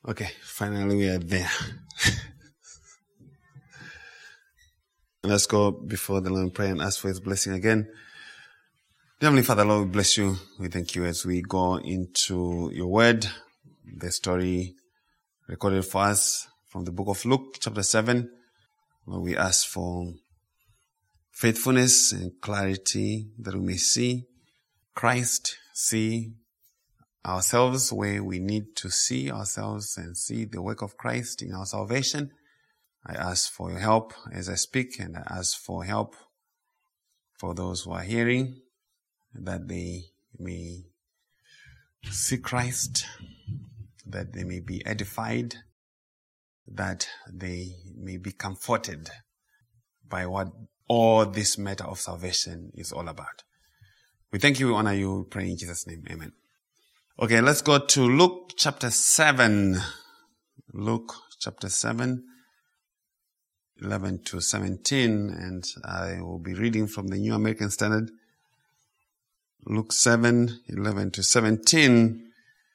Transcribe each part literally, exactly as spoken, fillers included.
Okay, finally we are there. Let's go before the Lord in prayer and ask for His blessing again. Dear Heavenly Father, Lord, we bless you. We thank you as we go into your word, the story recorded for us from the book of Luke, chapter seven, where we ask for faithfulness and clarity that we may see Christ, see ourselves where we need to see ourselves and see the work of Christ in our salvation. I ask for your help as I speak, and I ask for help for those who are hearing, that they may see Christ, that they may be edified, that they may be comforted by what all this matter of salvation is all about. We thank you, we honor you, we pray in Jesus' name. Amen. Okay, let's go to Luke chapter seven. Luke chapter seven, eleven to seventeen, and I will be reading from the New American Standard. Luke seven, eleven to seventeen.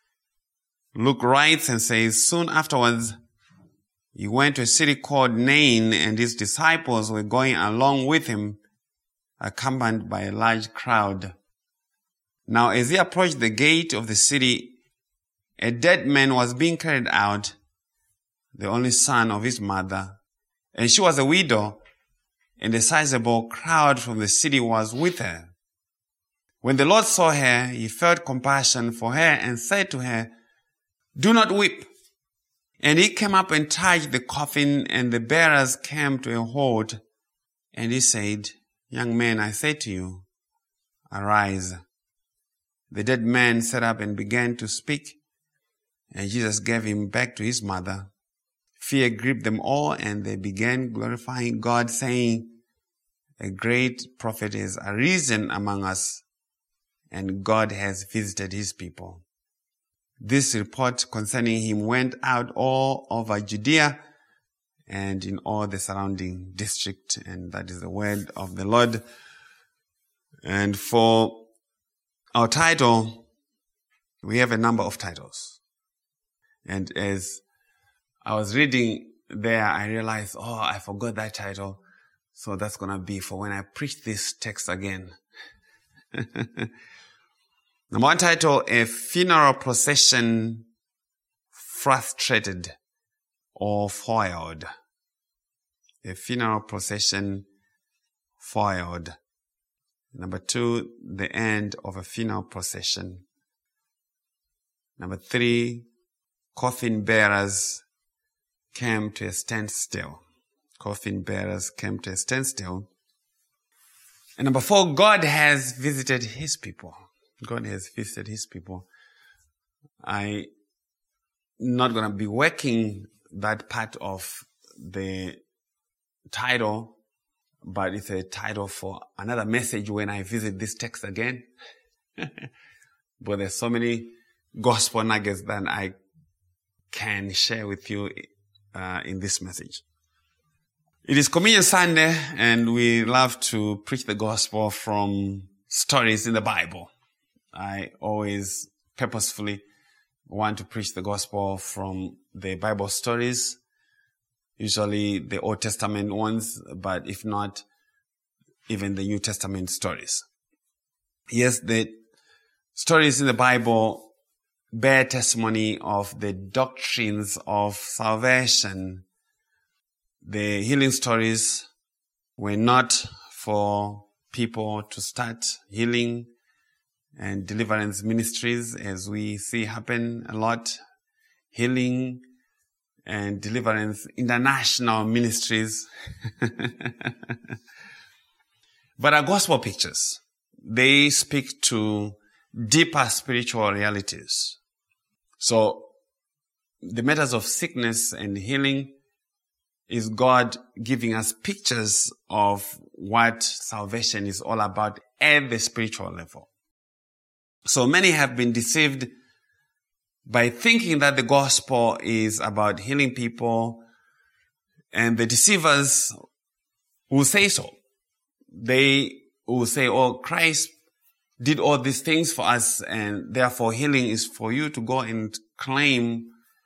Luke writes and says, soon afterwards, he went to a city called Nain, and his disciples were going along with him, accompanied by a large crowd. Now, as he approached the gate of the city, a dead man was being carried out, the only son of his mother, and she was a widow, and a sizable crowd from the city was with her. When the Lord saw her, he felt compassion for her and said to her, do not weep. And he came up and touched the coffin, and the bearers came to a halt. And he said, young man, I say to you, arise. The dead man sat up and began to speak, and Jesus gave him back to his mother. Fear gripped them all, and they began glorifying God, saying, a great prophet has arisen among us, and God has visited his people. This report concerning him went out all over Judea and in all the surrounding district, and that is the word of the Lord. And for our title, we have a number of titles. And as I was reading there, I realized, oh, I forgot that title. So that's going to be for when I preach this text again. Number one title, a funeral procession frustrated or foiled. A funeral procession foiled. Number two, the end of a funeral procession. Number three, coffin bearers came to a standstill. Coffin bearers came to a standstill. And number four, God has visited his people. God has visited his people. I'm not going to be working that part of the title, but it's a title for another message when I visit this text again. But there's so many gospel nuggets that I can share with you uh, in this message. It is Communion Sunday, and we love to preach the gospel from stories in the Bible. I always purposefully want to preach the gospel from the Bible stories, usually the Old Testament ones, but if not, even the New Testament stories. Yes, the stories in the Bible bear testimony of the doctrines of salvation. The healing stories were not for people to start healing and deliverance ministries, as we see happen a lot. Healing and deliverance international ministries. But our gospel pictures, they speak to deeper spiritual realities. So the matters of sickness and healing is God giving us pictures of what salvation is all about at the spiritual level. So many have been deceived by thinking that the gospel is about healing people, and the deceivers will say so. They will say, oh, Christ did all these things for us, and therefore healing is for you to go and claim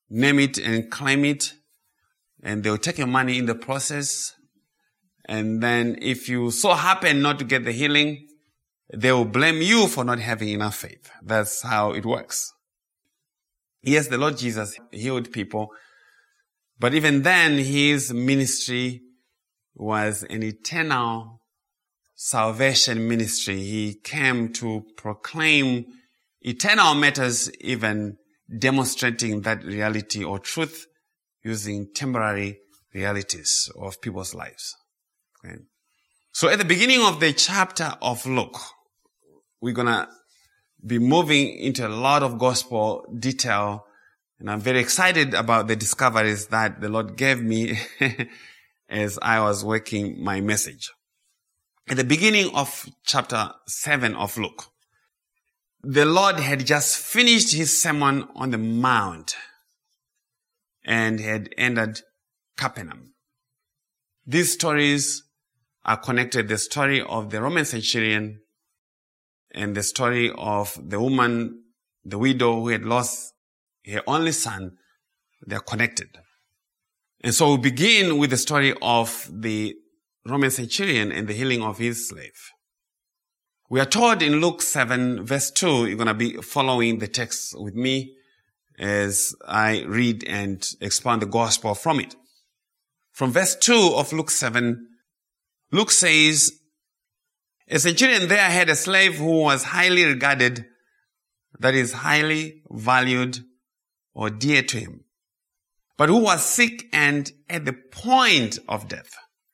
name it and claim it, and they'll take your money in the process. And then if you so happen not to get the healing, they will blame you for not having enough faith. That's how it works. Yes, the Lord Jesus healed people, but even then his ministry was an eternal salvation ministry. He came to proclaim eternal matters, even demonstrating that reality or truth using temporary realities of people's lives. Okay. So at the beginning of the chapter of Luke, we're going to be moving into a lot of gospel detail, and I'm very excited about the discoveries that the Lord gave me as I was working my message. At the beginning of chapter seven of Luke, the Lord had just finished his sermon on the Mount and had entered Capernaum. These stories are connected. The story of the Roman centurion and the story of the woman, the widow who had lost her only son, they're connected. And so we begin with the story of the Roman centurion and the healing of his slave. We are told in Luke seven verse two, you're going to be following the text with me as I read and expound the gospel from it. From verse two of Luke seven, Luke says, a centurion there had a slave who was highly regarded, that is highly valued or dear to him, but who was sick and at the point of death.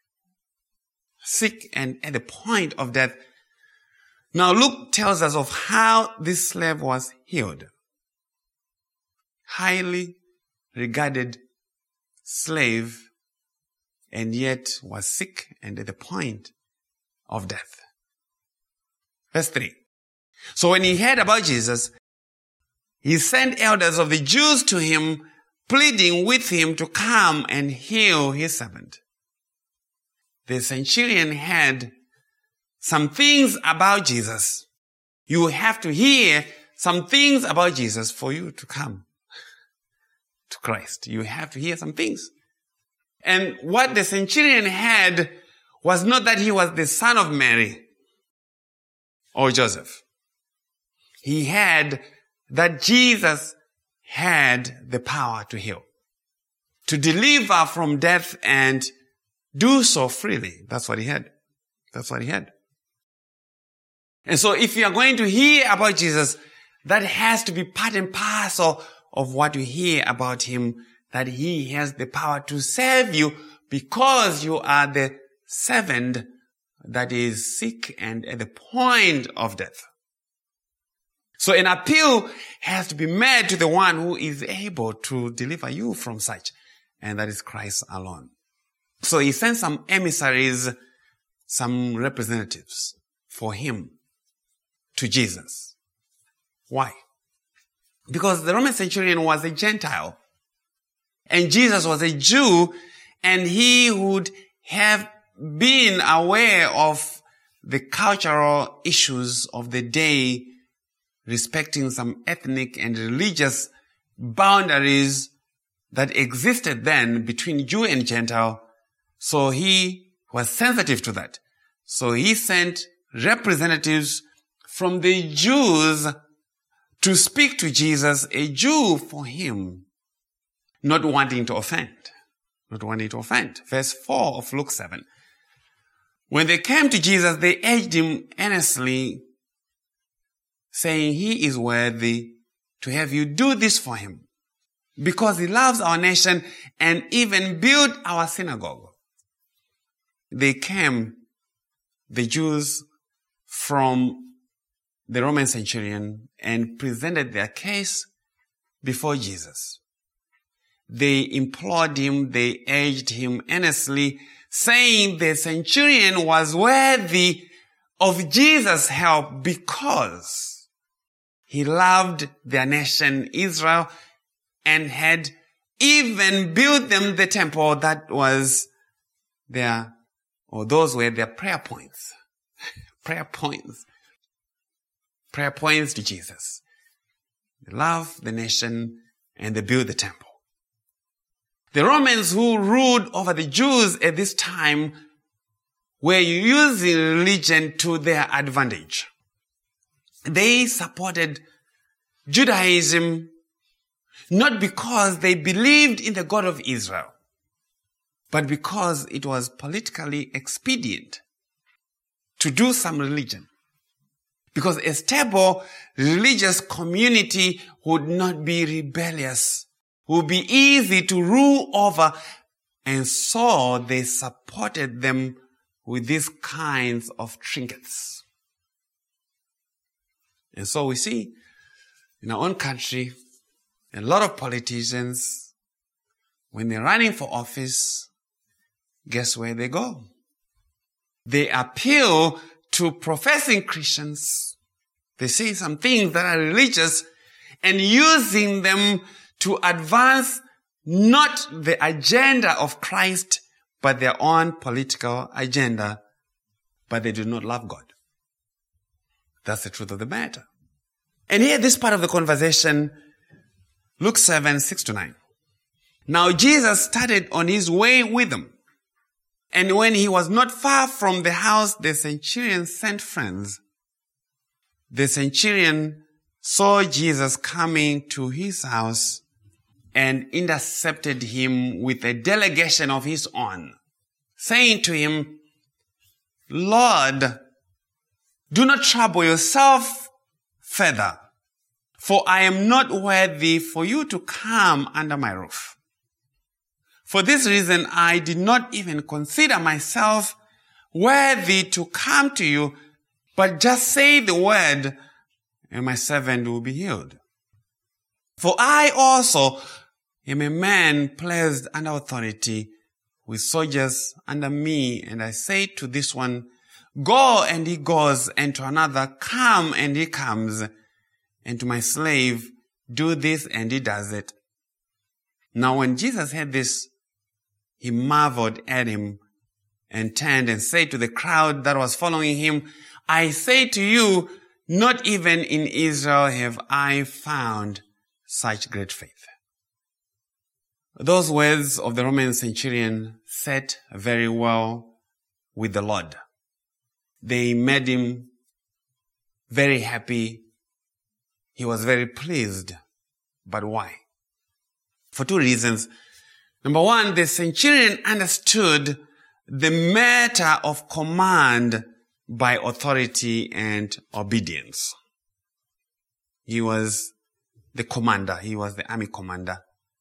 Sick and at the point of death. Now Luke tells us of how this slave was healed. Highly regarded slave, and yet was sick and at the point of death. Verse three. So when he heard about Jesus, he sent elders of the Jews to him, pleading with him to come and heal his servant. The centurion had some things about Jesus. You have to hear some things about Jesus for you to come to Christ. You have to hear some things. And what the centurion had was not that he was the son of Mary or Joseph. He had that Jesus had the power to heal, to deliver from death and do so freely. That's what he had. That's what he had. And so if you are going to hear about Jesus, that has to be part and parcel of what you hear about him, that he has the power to save you because you are the servant that is sick and at the point of death. So an appeal has to be made to the one who is able to deliver you from such, and that is Christ alone. So he sent some emissaries, some representatives for him to Jesus. Why? Because the Roman centurion was a Gentile and Jesus was a Jew, and he would have been aware of the cultural issues of the day respecting some ethnic and religious boundaries that existed then between Jew and Gentile. So he was sensitive to that. So he sent representatives from the Jews to speak to Jesus, a Jew for him, not wanting to offend. Not wanting to offend. Verse four of Luke seven. When they came to Jesus, they urged him earnestly, saying, he is worthy to have you do this for him, because he loves our nation and even built our synagogue. They came, the Jews, from the Roman centurion and presented their case before Jesus. They implored him, they urged him earnestly, saying the centurion was worthy of Jesus' help because he loved their nation, Israel, and had even built them the temple that was their, or those were their prayer points. prayer points. Prayer points to Jesus. They love the nation and they build the temple. The Romans who ruled over the Jews at this time were using religion to their advantage. They supported Judaism not because they believed in the God of Israel, but because it was politically expedient to do some religion. Because a stable religious community would not be rebellious, would be easy to rule over, and so they supported them with these kinds of trinkets. And so we see in our own country, a lot of politicians, when they're running for office, guess where they go? They appeal to professing Christians. They say some things that are religious and using them to advance not the agenda of Christ, but their own political agenda, but they do not love God. That's the truth of the matter. And here, this part of the conversation, Luke seven, six to nine. Now Jesus started on his way with them. And when he was not far from the house, the centurion sent friends. The centurion saw Jesus coming to his house and intercepted him with a delegation of his own, saying to him, Lord, do not trouble yourself further, for I am not worthy for you to come under my roof. For this reason, I did not even consider myself worthy to come to you, but just say the word, and my servant will be healed. For I also am a man placed under authority with soldiers under me, and I say to this one, go, and he goes, and to another, come, and he comes, and to my slave, do this, and he does it. Now when Jesus heard this, he marveled at him and turned and said to the crowd that was following him, I say to you, not even in Israel have I found such great faith. Those words of the Roman centurion sat very well with the Lord. They made him very happy. He was very pleased. But why? For two reasons. Number one, the centurion understood the matter of command by authority and obedience. He was the commander. He was the army commander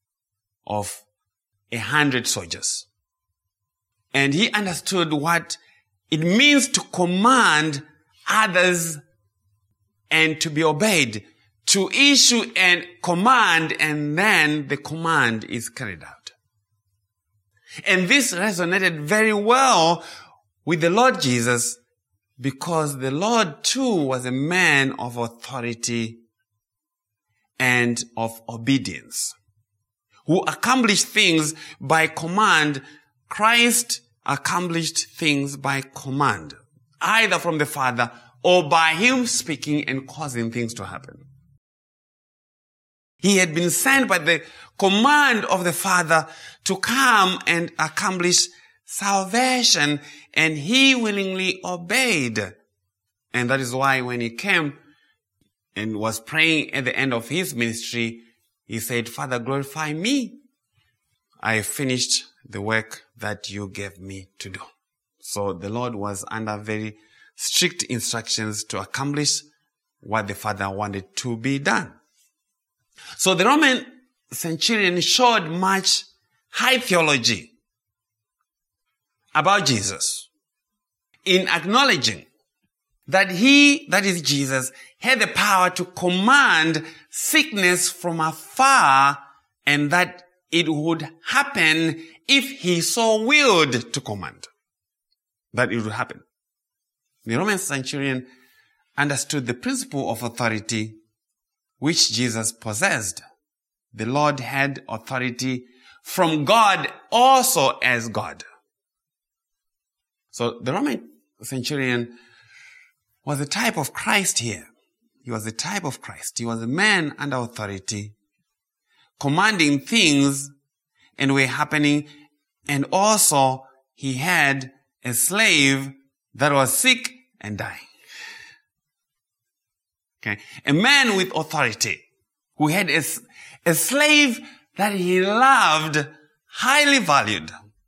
of a hundred soldiers. And he understood what it means to command others and to be obeyed, to issue a command, and then the command is carried out. And this resonated very well with the Lord Jesus, because the Lord too was a man of authority and of obedience, who accomplished things by command. Christ accomplished things by command, either from the Father or by him speaking and causing things to happen. He had been sent by the command of the Father to come and accomplish salvation, and he willingly obeyed. And that is why when he came and was praying at the end of his ministry, he said, Father, glorify me. I finished the work that you gave me to do. So the Lord was under very strict instructions to accomplish what the Father wanted to be done. So the Roman centurion showed much high theology about Jesus in acknowledging that he, that is Jesus, had the power to command sickness from afar, and that it would happen if he so willed to command. That it would happen. The Roman centurion understood the principle of authority which Jesus possessed. The Lord had authority from God also as God. So the Roman centurion was a type of Christ here. He was a type of Christ. He was a man under authority, commanding things and were happening. And also he had a slave that was sick and dying. Okay. A man with authority who had a, a slave that he loved, highly valued.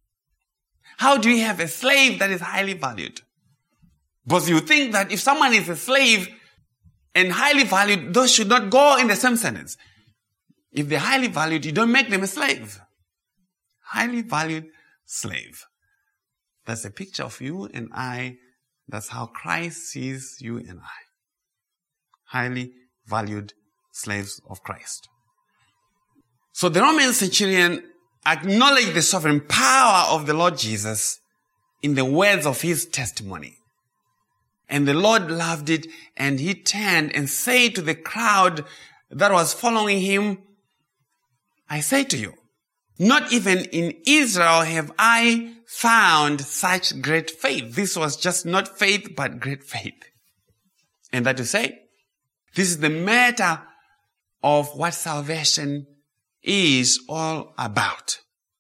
How do you have a slave that is highly valued? Because you think that if someone is a slave and highly valued, those should not go in the same sentence. If they're highly valued, you don't make them a slave. Highly valued slave. That's a picture of you and I. That's how Christ sees you and I. Highly valued slaves of Christ. So the Roman centurion acknowledged the sovereign power of the Lord Jesus in the words of his testimony. And the Lord loved it, and he turned and said to the crowd that was following him, I say to you, not even in Israel have I found such great faith. This was just not faith, but great faith. And that to say, this is the matter of what salvation is all about.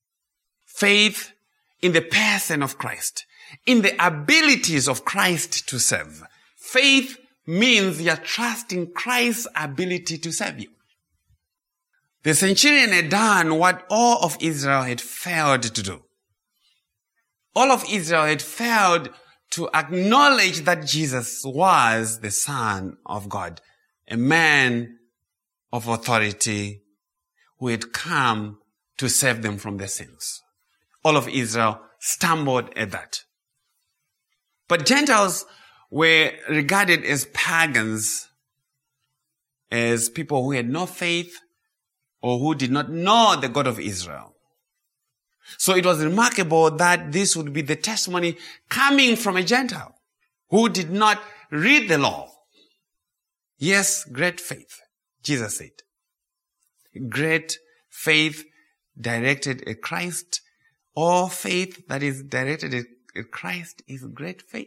Faith in the person of Christ, in the abilities of Christ to save. Faith means you're trusting Christ's ability to save you. The centurion had done what all of Israel had failed to do. All of Israel had failed to acknowledge that Jesus was the Son of God, a man of authority who had come to save them from their sins. All of Israel stumbled at that. But Gentiles were regarded as pagans, as people who had no faith or who did not know the God of Israel. So it was remarkable that this would be the testimony coming from a Gentile who did not read the law. Yes, great faith, Jesus said. Great faith directed at Christ, or faith that is directed at Christ is great faith.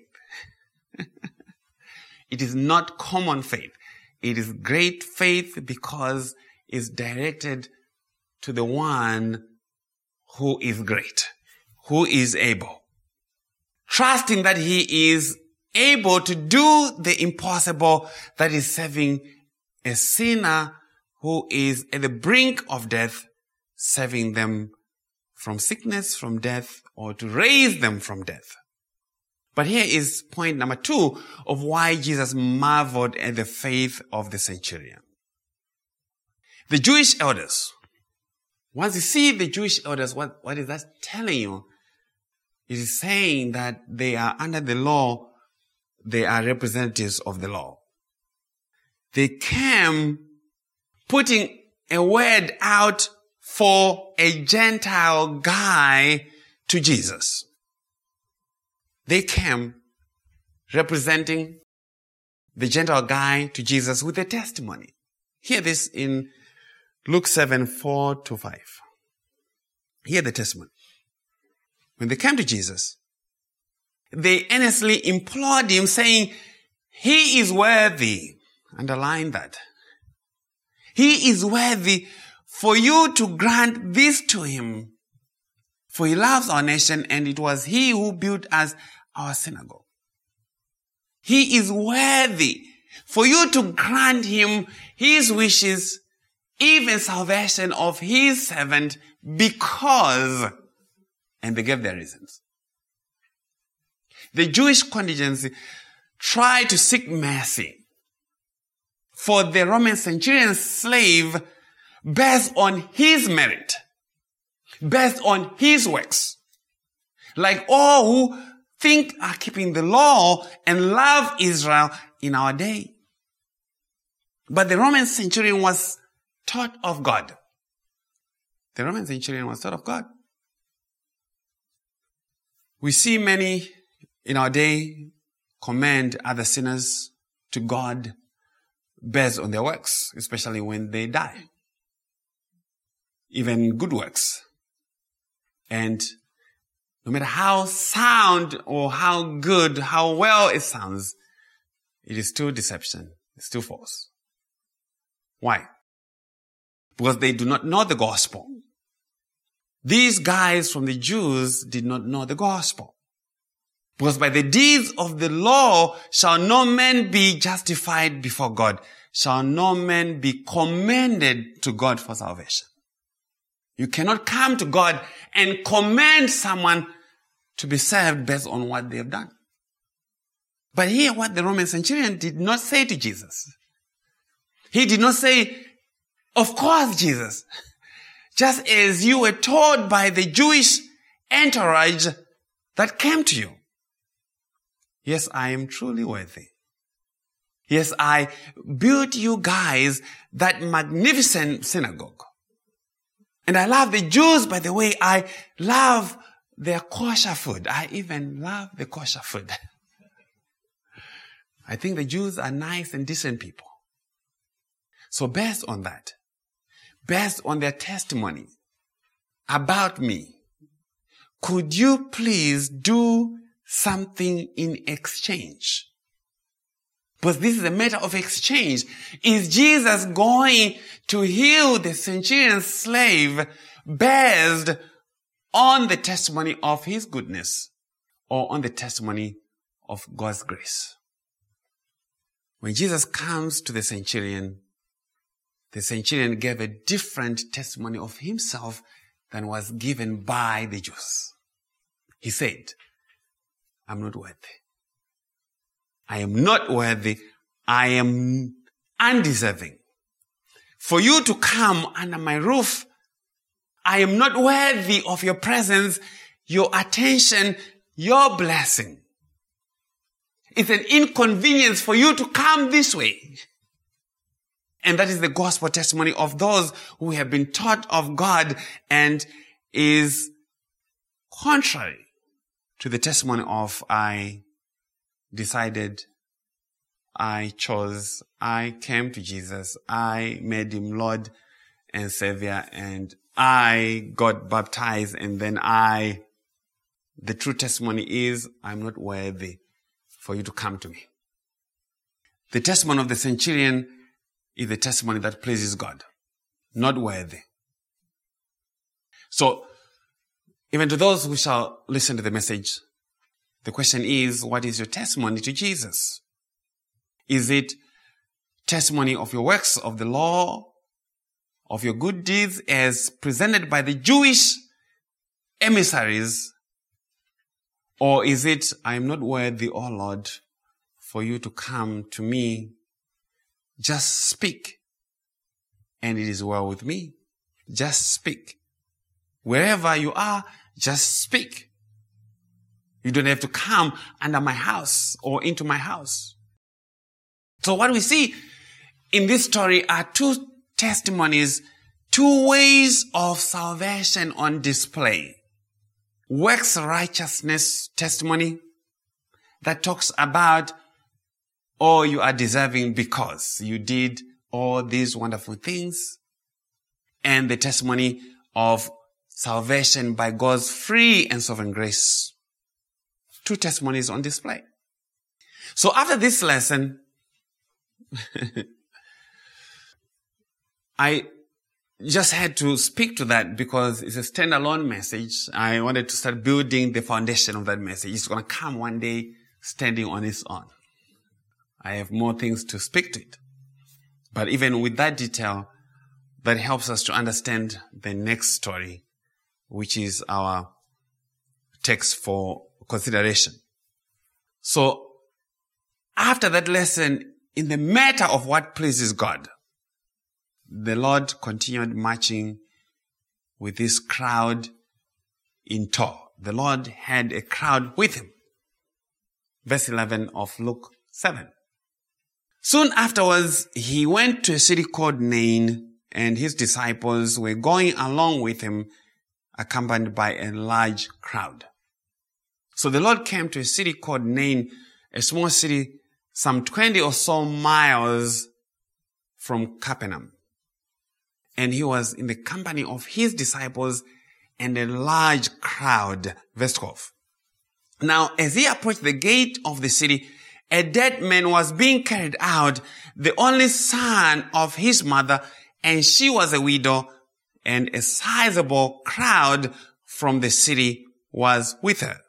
It is not common faith. It is great faith because it's directed to the one who is great, who is able. Trusting that he is able to do the impossible, that is saving a sinner who is at the brink of death, saving them from sickness, from death, or to raise them from death. But here is point number two of why Jesus marveled at the faith of the centurion. The Jewish elders, once you see the Jewish elders, what, what is that telling you? It is saying that they are under the law, they are representatives of the law. They came putting a word out for a Gentile guy to Jesus. They came representing the Gentile guy to Jesus with a testimony. Hear this in Luke seven, four to five. Hear the testimony. When they came to Jesus, they earnestly implored him, saying, he is worthy. Underline that. He is worthy for you to grant this to him. For he loves our nation, and it was he who built us our synagogue. He is worthy for you to grant him his wishes, even salvation of his servant, because, and they gave their reasons. The Jewish contingency tried to seek mercy for the Roman centurion's slave based on his merit, based on his works. Like all who think are keeping the law and love Israel in our day. But the Roman centurion was taught of God. The Roman centurion was taught of God. We see many in our day commend other sinners to God based on their works, especially when they die. Even good works. And no matter how sound or how good, how well it sounds, it is still deception. It's still false. Why? Because they do not know the gospel. These guys from the Jews did not know the gospel. Because by the deeds of the law shall no man be justified before God, shall no man be commended to God for salvation. You cannot come to God and commend someone to be saved based on what they have done. But here what the Roman centurion did not say to Jesus. He did not say, of course, Jesus, just as you were told by the Jewish entourage that came to you. Yes, I am truly worthy. Yes, I built you guys that magnificent synagogue. And I love the Jews, by the way. I love their kosher food. I even love the kosher food. I think the Jews are nice and decent people. So based on that, based on their testimony about me, could you please do something in exchange? But this is a matter of exchange. Is Jesus going to heal the centurion's slave based on the testimony of his goodness or on the testimony of God's grace? When Jesus comes to the centurion, the centurion gave a different testimony of himself than was given by the Jews. He said, I'm not worthy. I am not worthy. I am undeserving. For you to come under my roof, I am not worthy of your presence, your attention, your blessing. It's an inconvenience for you to come this way. And that is the gospel testimony of those who have been taught of God and is contrary to the testimony of I decided, I chose, I came to Jesus, I made him Lord and Savior, and I got baptized, and then I, the true testimony is, I'm not worthy for you to come to me. The testimony of the centurion is the testimony that pleases God, not worthy. So, even to those who shall listen to the message, the question is, what is your testimony to Jesus? Is it testimony of your works of the law, of your good deeds as presented by the Jewish emissaries? Or is it, I am not worthy, O Lord, for you to come to me? Just speak, and it is well with me. Just speak. Wherever you are, just speak. You don't have to come under my house or into my house. So what we see in this story are two testimonies, two ways of salvation on display. Works righteousness testimony that talks about, oh, you are deserving because you did all these wonderful things. And the testimony of salvation by God's free and sovereign grace. Two testimonies on display. So after this lesson, I just had to speak to that because it's a standalone message. I wanted to start building the foundation of that message. It's going to come one day standing on its own. I have more things to speak to it. But even with that detail, that helps us to understand the next story, which is our text for consideration. So, after that lesson, in the matter of what pleases God, the Lord continued marching with this crowd in tow. The Lord had a crowd with him. Verse eleven of Luke seven. Soon afterwards, he went to a city called Nain, and his disciples were going along with him, accompanied by a large crowd. So the Lord came to a city called Nain, a small city some twenty or so miles from Capernaum. And he was in the company of his disciples and a large crowd. Verse twelve. Now, as he approached the gate of the city, a dead man was being carried out, the only son of his mother, and she was a widow, and a sizable crowd from the city was with her.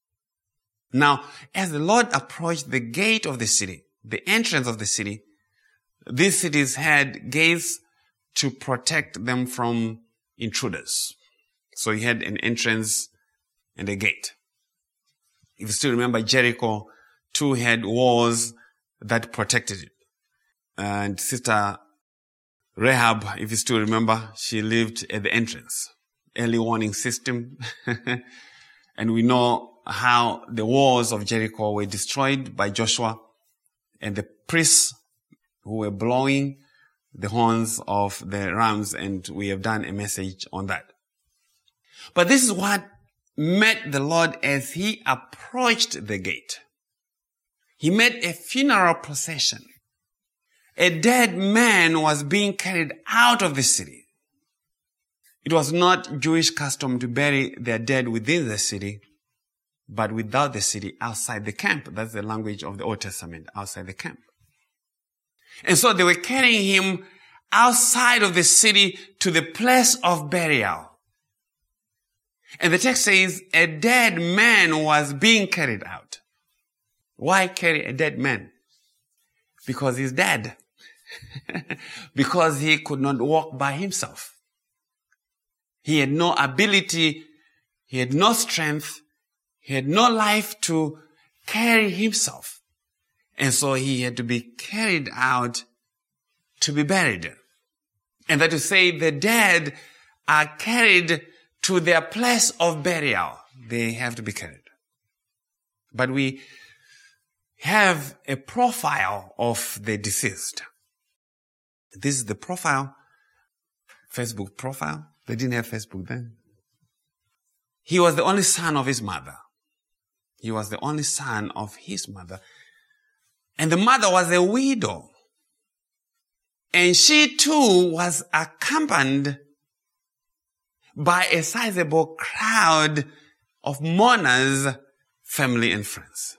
Now, as the Lord approached the gate of the city, the entrance of the city, these cities had gates to protect them from intruders. So he had an entrance and a gate. If you still remember, Jericho too had walls that protected it. And Sister Rahab, if you still remember, she lived at the entrance. Early warning system. And we know how the walls of Jericho were destroyed by Joshua and the priests who were blowing the horns of the rams, and we have done a message on that. But this is what met the Lord as he approached the gate. He met a funeral procession. A dead man was being carried out of the city. It was not Jewish custom to bury their dead within the city, but without the city, outside the camp. That's the language of the Old Testament, outside the camp. And so they were carrying him outside of the city to the place of burial. And the text says a dead man was being carried out. Why carry a dead man? Because he's dead. Because he could not walk by himself. He had no ability, he had no strength, he had no life to carry himself. And so he had to be carried out to be buried. And that to say the dead are carried to their place of burial. They have to be carried. But we have a profile of the deceased. This is the profile, Facebook profile. They didn't have Facebook then. He was the only son of his mother. He was the only son of his mother. And the mother was a widow. And she too was accompanied by a sizable crowd of mourners, family and friends.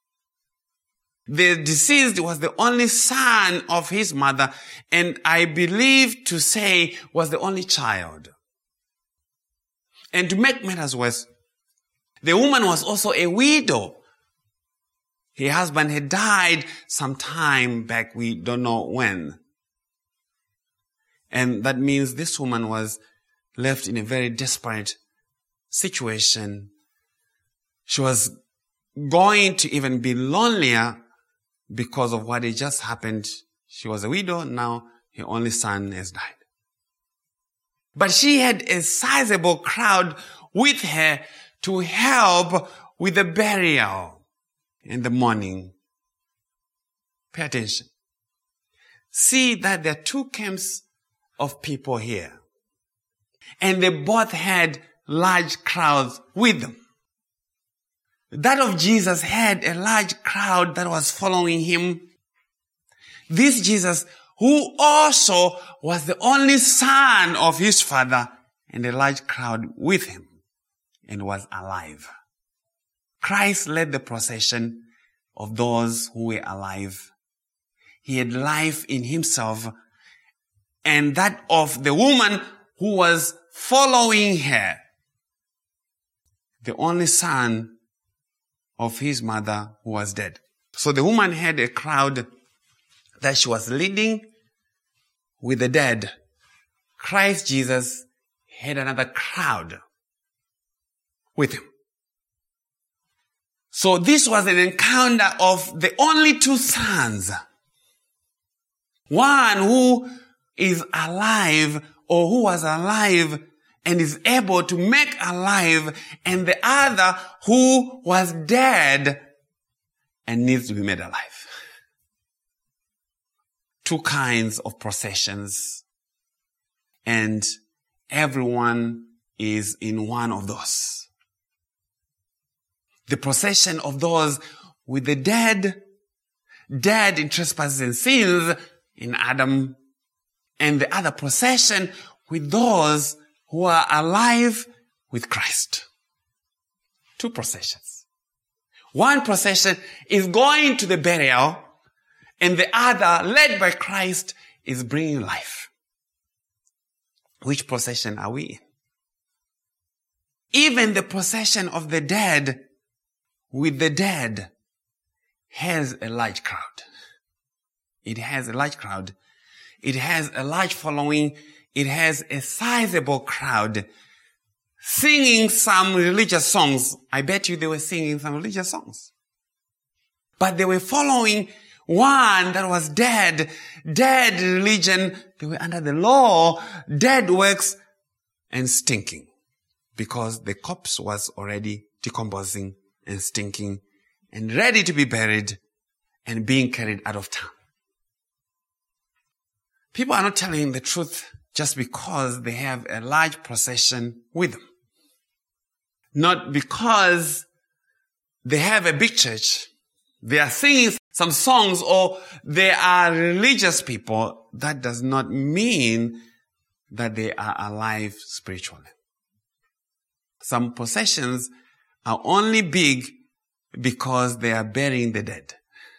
The deceased was the only son of his mother, and I believe to say was the only child. And to make matters worse, the woman was also a widow. Her husband had died some time back, we don't know when. And that means this woman was left in a very desperate situation. She was going to even be lonelier because of what had just happened. She was a widow, now her only son has died. But she had a sizable crowd with her to help with the burial and the mourning. Pay attention. See that there are two camps of people here. And they both had large crowds with them. That of Jesus had a large crowd that was following him. This Jesus, who also was the only son of his father, and a large crowd with him, and was alive. Christ led the procession of those who were alive. He had life in himself, and that of the woman who was following her, the only son of his mother who was dead. So the woman had a crowd that she was leading with the dead. Christ Jesus had another crowd with him. So this was an encounter of the only two sons. One who is alive, or who was alive and is able to make alive, and the other who was dead and needs to be made alive. Two kinds of processions, and everyone is in one of those. The procession of those with the dead, dead in trespasses and sins in Adam, and the other procession with those who are alive with Christ. Two processions. One procession is going to the burial, and the other, led by Christ, is bringing life. Which procession are we in? Even the procession of the dead with the dead has a large crowd. It has a large crowd. It has a large following. It has a sizable crowd singing some religious songs. I bet you they were singing some religious songs. But they were following one that was dead, dead religion. They were under the law, dead works, and stinking. Because the corpse was already decomposing and stinking and ready to be buried and being carried out of town. People are not telling the truth just because they have a large procession with them. Not because they have a big church, they are singing some songs, or they are religious people. That does not mean that they are alive spiritually. Some processions are only big because they are burying the dead.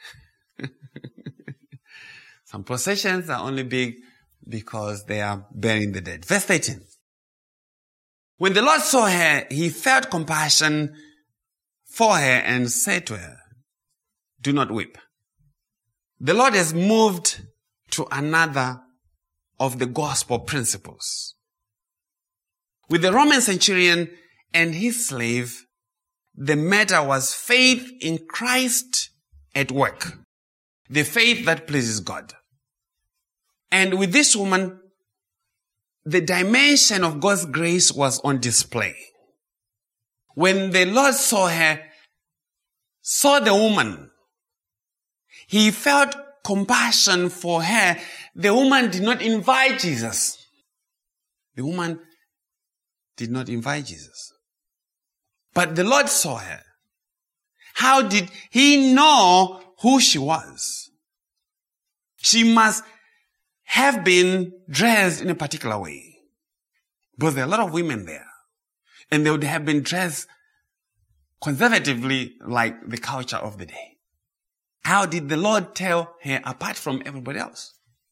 Some processions are only big because they are burying the dead. Verse eighteen. When the Lord saw her, he felt compassion for her and said to her, do not weep. The Lord has moved to another of the gospel principles. With the Roman centurion and his slave, the matter was faith in Christ at work. The faith that pleases God. And with this woman, the dimension of God's grace was on display. When the Lord saw her, saw the woman, he felt compassion for her. The woman did not invite Jesus. The woman did not invite Jesus. But the Lord saw her. How did he know who she was? She must have been dressed in a particular way. Because there are a lot of women there. And they would have been dressed conservatively like the culture of the day. How did the Lord tell her apart from everybody else?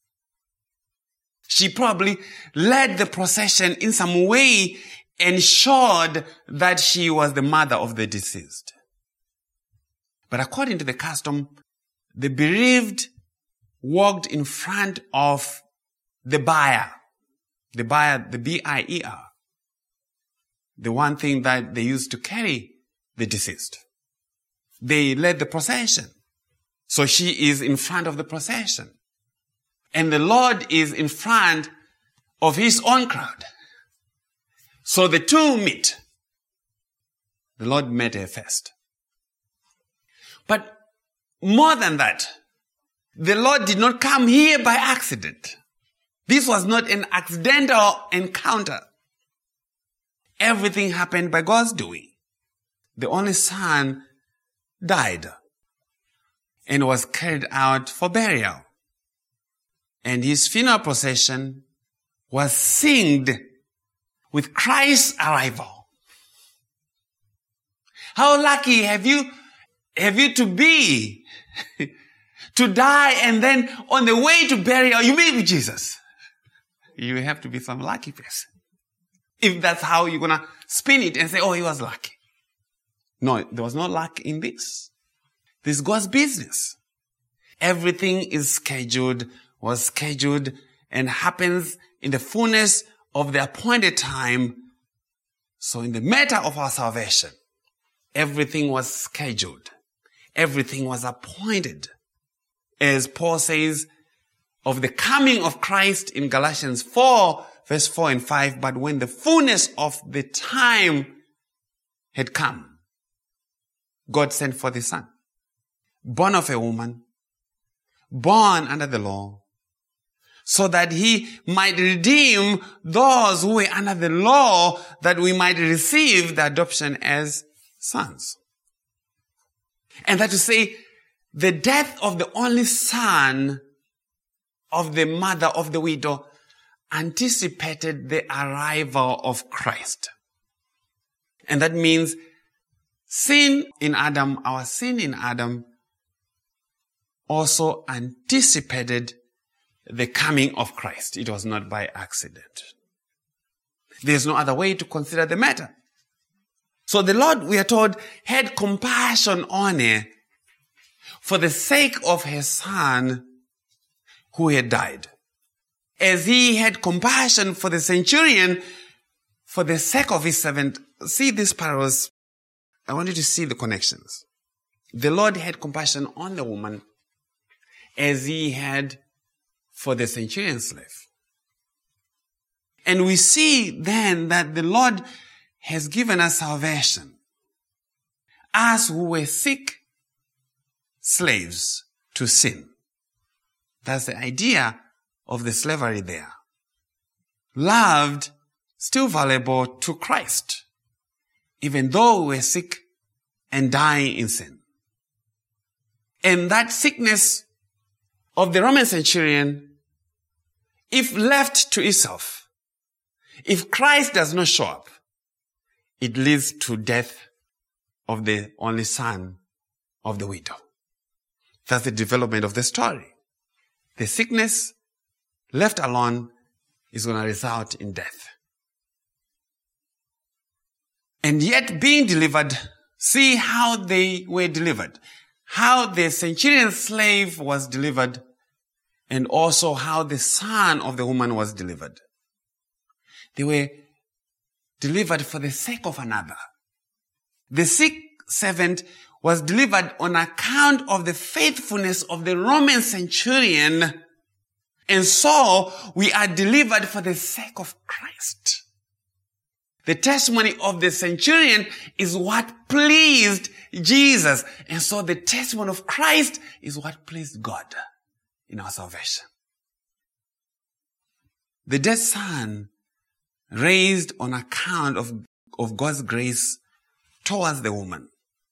She probably led the procession in some way, ensured that she was the mother of the deceased. But according to the custom, the bereaved walked in front of the bier. The bier, the B I E R. The one thing that they used to carry the deceased. They led the procession. So she is in front of the procession. And the Lord is in front of his own crowd. So the two meet. The Lord met her first. But more than that, the Lord did not come here by accident. This was not an accidental encounter. Everything happened by God's doing. The only son died and was carried out for burial. And his funeral procession was synced with Christ's arrival. How lucky have you, have you to be to die and then on the way to burial you meet with Jesus? You have to be some lucky person. If that's how you're going to spin it and say, oh, he was lucky. No, there was no luck in this. This is God's business. Everything is scheduled, was scheduled, and happens in the fullness of the appointed time. So in the matter of our salvation, everything was scheduled. Everything was appointed. As Paul says of the coming of Christ in Galatians four, verse four and five, but when the fullness of the time had come, God sent forth his son, born of a woman, born under the law, so that he might redeem those who were under the law, that we might receive the adoption as sons. And that to say, the death of the only son of the mother of the widow anticipated the arrival of Christ. And that means sin in Adam, our sin in Adam, also anticipated the coming of Christ. It was not by accident. There's no other way to consider the matter. So the Lord, we are told, had compassion on her for the sake of her son who had died. As he had compassion for the centurion for the sake of his servant. See these parables. I want you to see the connections. The Lord had compassion on the woman as he had for the centurion slave. And we see then that the Lord has given us salvation. Us who were sick slaves to sin. That's the idea of the slavery there. Loved, still valuable to Christ, even though we were sick and dying in sin. And that sickness of the Roman centurion, if left to itself, if Christ does not show up, it leads to death of the only son of the widow. That's the development of the story. The sickness left alone is going to result in death. And yet being delivered, see how they were delivered. How the centurion slave was delivered, and also how the son of the woman was delivered. They were delivered for the sake of another. The sick servant was delivered on account of the faithfulness of the Roman centurion. And so we are delivered for the sake of Christ. The testimony of the centurion is what pleased Jesus. And so the testimony of Christ is what pleased God in our salvation. The dead son raised on account of, of God's grace towards the woman.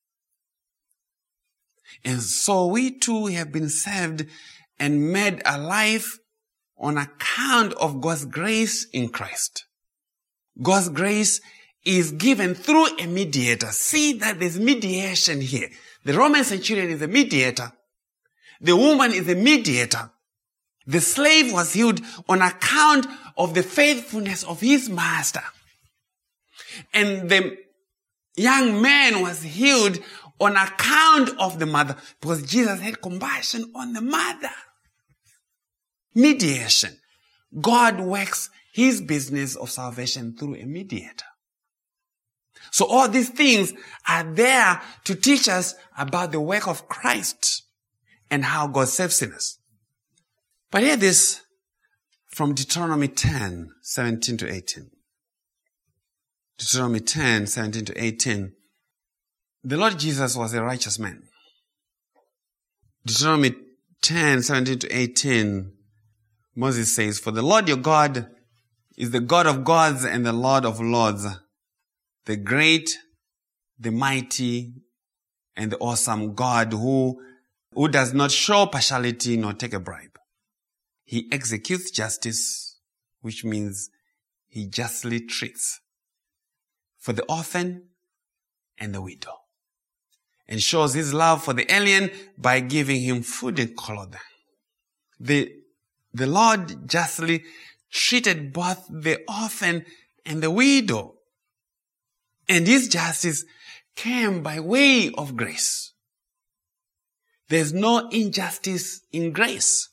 And so we too have been saved and made alive on account of God's grace in Christ. God's grace is given through a mediator. See that there's mediation here. The Roman centurion is a mediator. The woman is a mediator. The slave was healed on account of the faithfulness of his master. And the young man was healed on account of the mother, because Jesus had compassion on the mother. Mediation. God works his business of salvation through a mediator. So all these things are there to teach us about the work of Christ and how God saves sinners. But hear this from Deuteronomy ten, seventeen to eighteen. Deuteronomy ten, seventeen to eighteen. The Lord Jesus was a righteous man. Deuteronomy ten, seventeen to eighteen, Moses says, "For the Lord your God is the God of gods and the Lord of lords, the great, the mighty, and the awesome God who, who does not show partiality nor take a bribe. He executes justice," which means he justly treats, "for the orphan and the widow, and shows his love for the alien by giving him food and clothing." The, the Lord justly treated both the orphan and the widow. And his justice came by way of grace. There's no injustice in grace.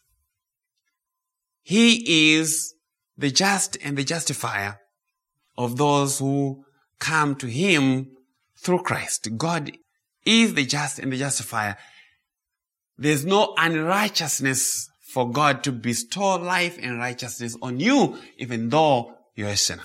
He is the just and the justifier of those who come to him through Christ. God is the just and the justifier. There's no unrighteousness for God to bestow life and righteousness on you, even though you're a sinner.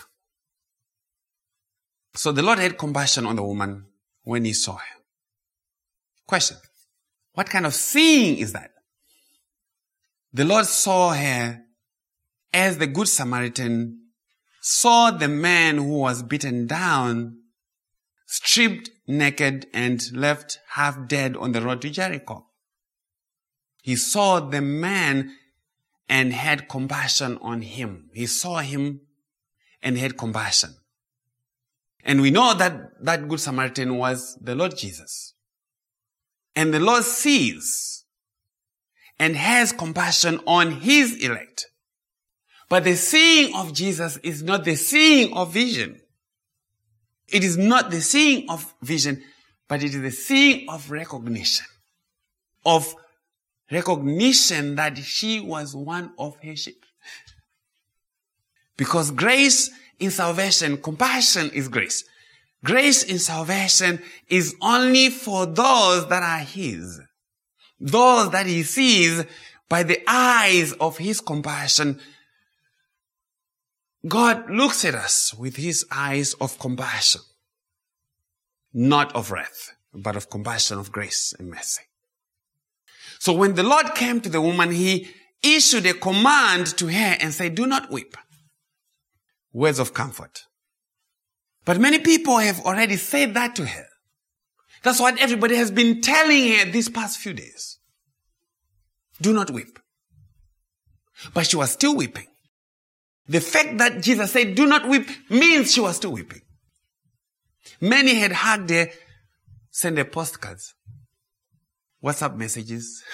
So the Lord had compassion on the woman when he saw her. Question: what kind of seeing is that? The Lord saw her as the Good Samaritan saw the man who was beaten down, stripped naked, and left half dead on the road to Jericho. He saw the man and had compassion on him. He saw him and had compassion. And we know that that Good Samaritan was the Lord Jesus. And the Lord sees and has compassion on his elect. But the seeing of Jesus is not the seeing of vision. It is not the seeing of vision, but it is the seeing of recognition. Of recognition that she was one of her sheep. Because grace in salvation, compassion is grace. Grace in salvation is only for those that are his. Those that he sees by the eyes of his compassion. God looks at us with his eyes of compassion. Not of wrath, but of compassion, of grace and mercy. So when the Lord came to the woman, he issued a command to her and said, do not weep. Words of comfort. But many people have already said that to her. That's what everybody has been telling her these past few days. Do not weep. But she was still weeping. The fact that Jesus said, do not weep, means she was still weeping. Many had hugged her, sent her postcards, WhatsApp messages.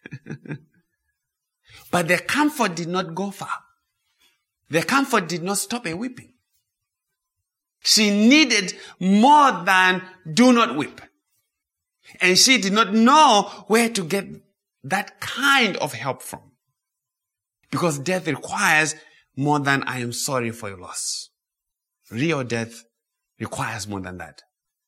But their comfort did not go far. Their comfort did not stop her weeping. She needed more than do not weep. And she did not know where to get that kind of help from. Because death requires more than I am sorry for your loss. Real death requires more than that.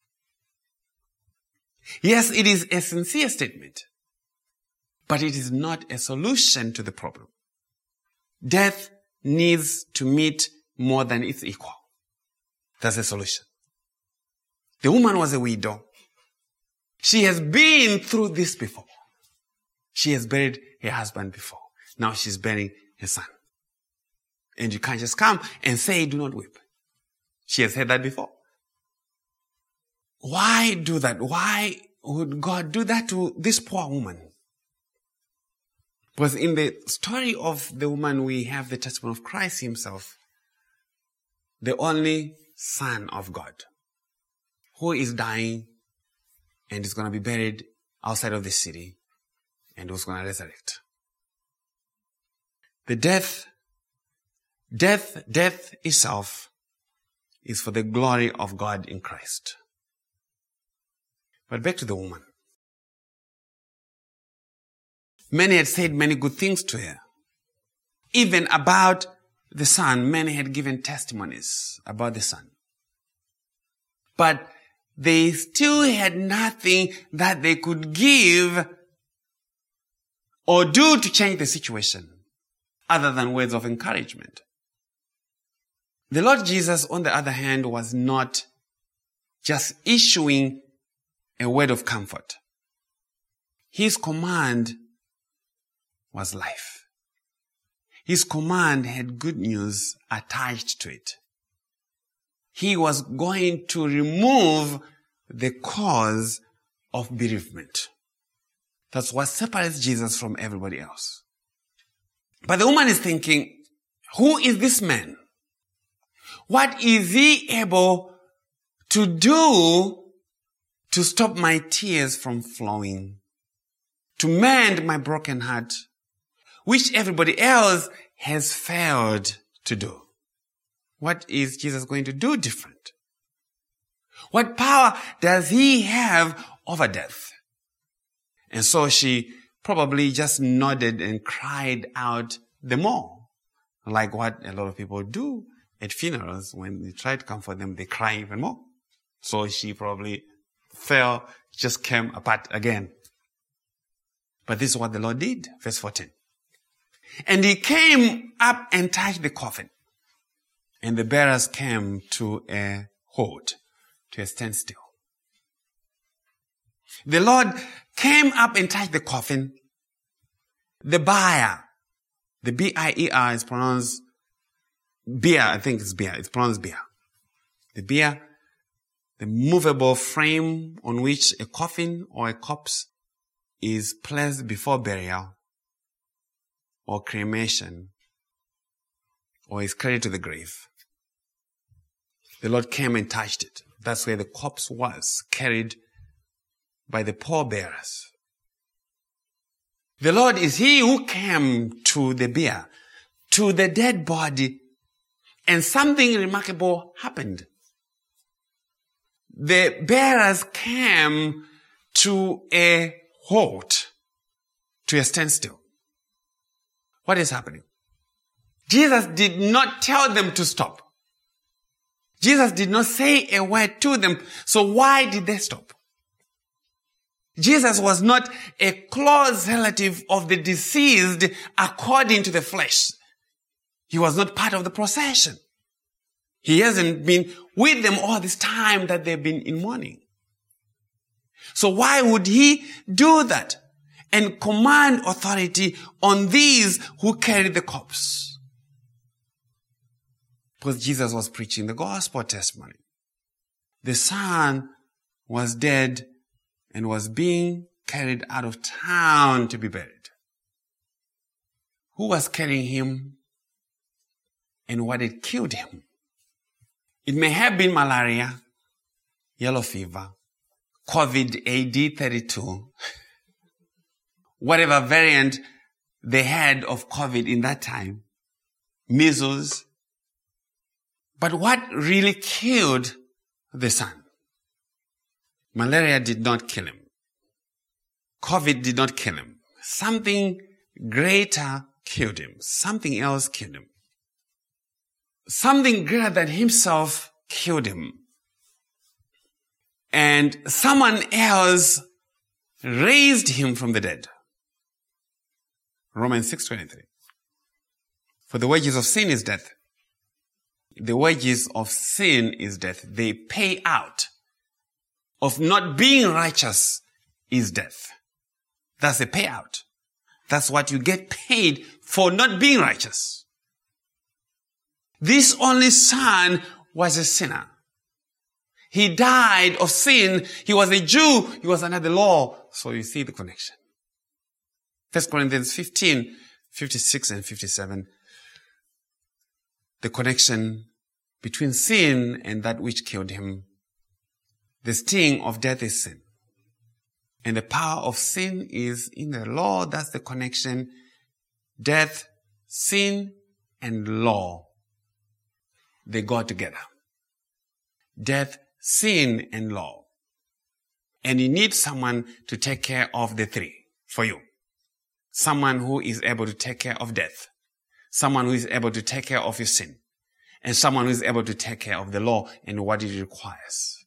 Yes, it is a sincere statement, but it is not a solution to the problem. Death needs to meet more than its equal. That's a solution. The woman was a widow. She has been through this before. She has buried her husband before. Now she's burying her son. And you can't just come and say, do not weep. She has heard that before. Why do that? Why would God do that to this poor woman? Because in the story of the woman, we have the testimony of Christ himself, the only Son of God, who is dying and is going to be buried outside of the city and who's going to resurrect. The death, death, death itself is for the glory of God in Christ. But back to the woman. Many had said many good things to her. Even about the son, many had given testimonies about the son. But they still had nothing that they could give or do to change the situation other than words of encouragement. The Lord Jesus, on the other hand, was not just issuing a word of comfort. His command was life. His command had good news attached to it. He was going to remove the cause of bereavement. That's what separates Jesus from everybody else. But the woman is thinking, who is this man? What is he able to do to stop my tears from flowing, to mend my broken heart, which everybody else has failed to do? What is Jesus going to do different? What power does he have over death? And so she probably just nodded and cried out the more, like what a lot of people do at funerals. When you try to comfort them, they cry even more. So she probably fell, just came apart again. But this is what the Lord did. Verse fourteen. And he came up and touched the coffin. And the bearers came to a halt, to a standstill. The Lord came up and touched the coffin. The bier, the B I E R is pronounced bier, I think it's bier, it's pronounced bier. The bier, the movable frame on which a coffin or a corpse is placed before burial or cremation or is carried to the grave. The Lord came and touched it. That's where the corpse was, carried by the pallbearers. The Lord is he who came to the bier, to the dead body, and something remarkable happened. The bearers came to a halt, to a standstill. What is happening? Jesus did not tell them to stop. Jesus did not say a word to them. So why did they stop? Jesus was not a close relative of the deceased according to the flesh. He was not part of the procession. He hasn't been with them all this time that they've been in mourning. So why would he do that and command authority on these who carry the corpse? Because Jesus was preaching the gospel testimony. The son was dead and was being carried out of town to be buried. Who was carrying him and what had killed him? It may have been malaria, yellow fever, COVID A D thirty-two, whatever variant they had of COVID in that time, measles. But what really killed the son? Malaria did not kill him. COVID did not kill him. Something greater killed him. Something else killed him. Something greater than himself killed him. And someone else raised him from the dead. Romans six twenty-three. For the wages of sin is death. The wages of sin is death. The payout of not being righteous is death. That's the payout. That's what you get paid for not being righteous. This only son was a sinner. He died of sin. He was a Jew. He was under the law. So you see the connection. First Corinthians fifteen, fifty-six and fifty-seven. The connection between sin and that which killed him. The sting of death is sin. And the power of sin is in the law. That's the connection. Death, sin, and law. They go together. Death, sin, and law. And you need someone to take care of the three for you. Someone who is able to take care of death. Someone who is able to take care of your sin. And someone who is able to take care of the law and what it requires.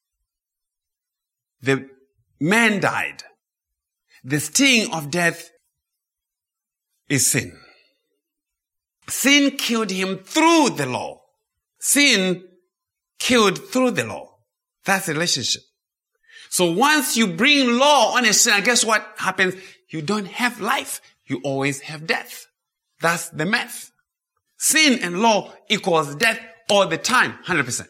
The man died. The sting of death is sin. Sin killed him through the law. Sin killed through the law. That's the relationship. So once you bring law on a sin, guess what happens? You don't have life. You always have death. That's the math. Sin and law equals death all the time, one hundred percent.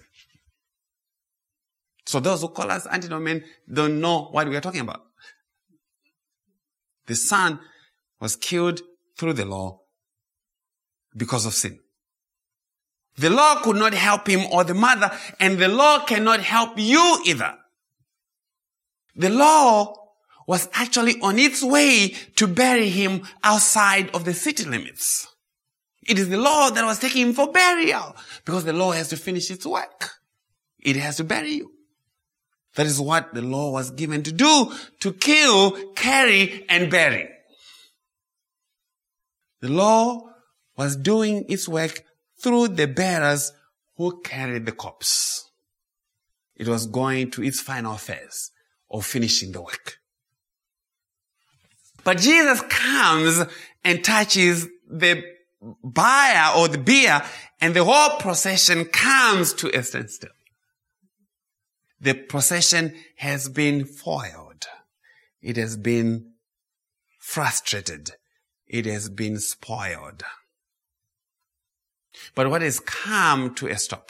So those who call us antinomian don't know what we are talking about. The son was killed through the law because of sin. The law could not help him or the mother, and the law cannot help you either. The law was actually on its way to bury him outside of the city limits. It is the law that was taking him for burial, because the law has to finish its work. It has to bury you. That is what the law was given to do, to kill, carry, and bury. The law was doing its work through the bearers who carried the corpse. It was going to its final phase of finishing the work. But Jesus comes and touches the buyer or the beer, and the whole procession comes to a standstill. The procession has been foiled. It has been frustrated. It has been spoiled. But what has come to a stop?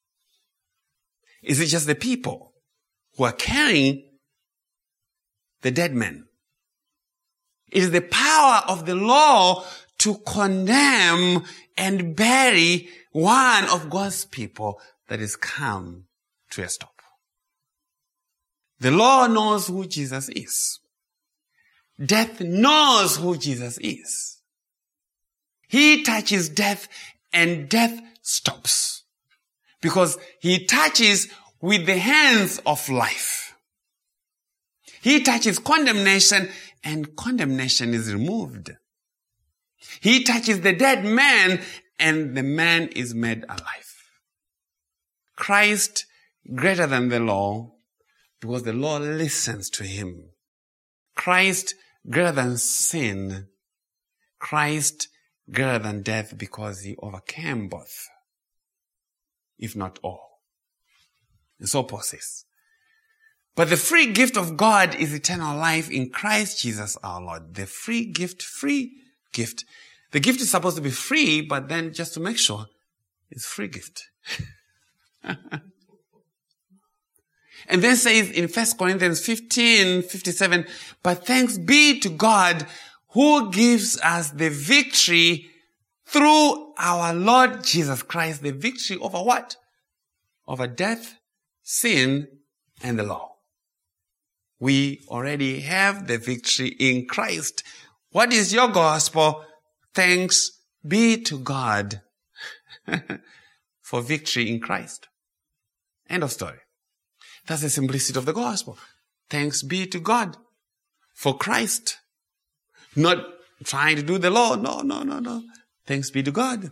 Is it just the people who are carrying the dead man? It is the power of the law to condemn and bury one of God's people that has come to a stop. The law knows who Jesus is. Death knows who Jesus is. He touches death and death stops. Because he touches with the hands of life. He touches condemnation and condemnation is removed. He touches the dead man and the man is made alive. Christ greater than the law because the law listens to him. Christ greater than sin. Christ greater than death because he overcame both, if not all. And so Paul says, but the free gift of God is eternal life in Christ Jesus our Lord. The free gift, free gift. The gift is supposed to be free, but then just to make sure, it's free gift. And then says in First Corinthians fifteen fifty-seven, but thanks be to God who gives us the victory through our Lord Jesus Christ. The victory over what? Over death, sin, and the law. We already have the victory in Christ. What is your gospel? Thanks be to God for victory in Christ. End of story. That's the simplicity of the gospel. Thanks be to God for Christ. Not trying to do the law. No, no, no, no. Thanks be to God.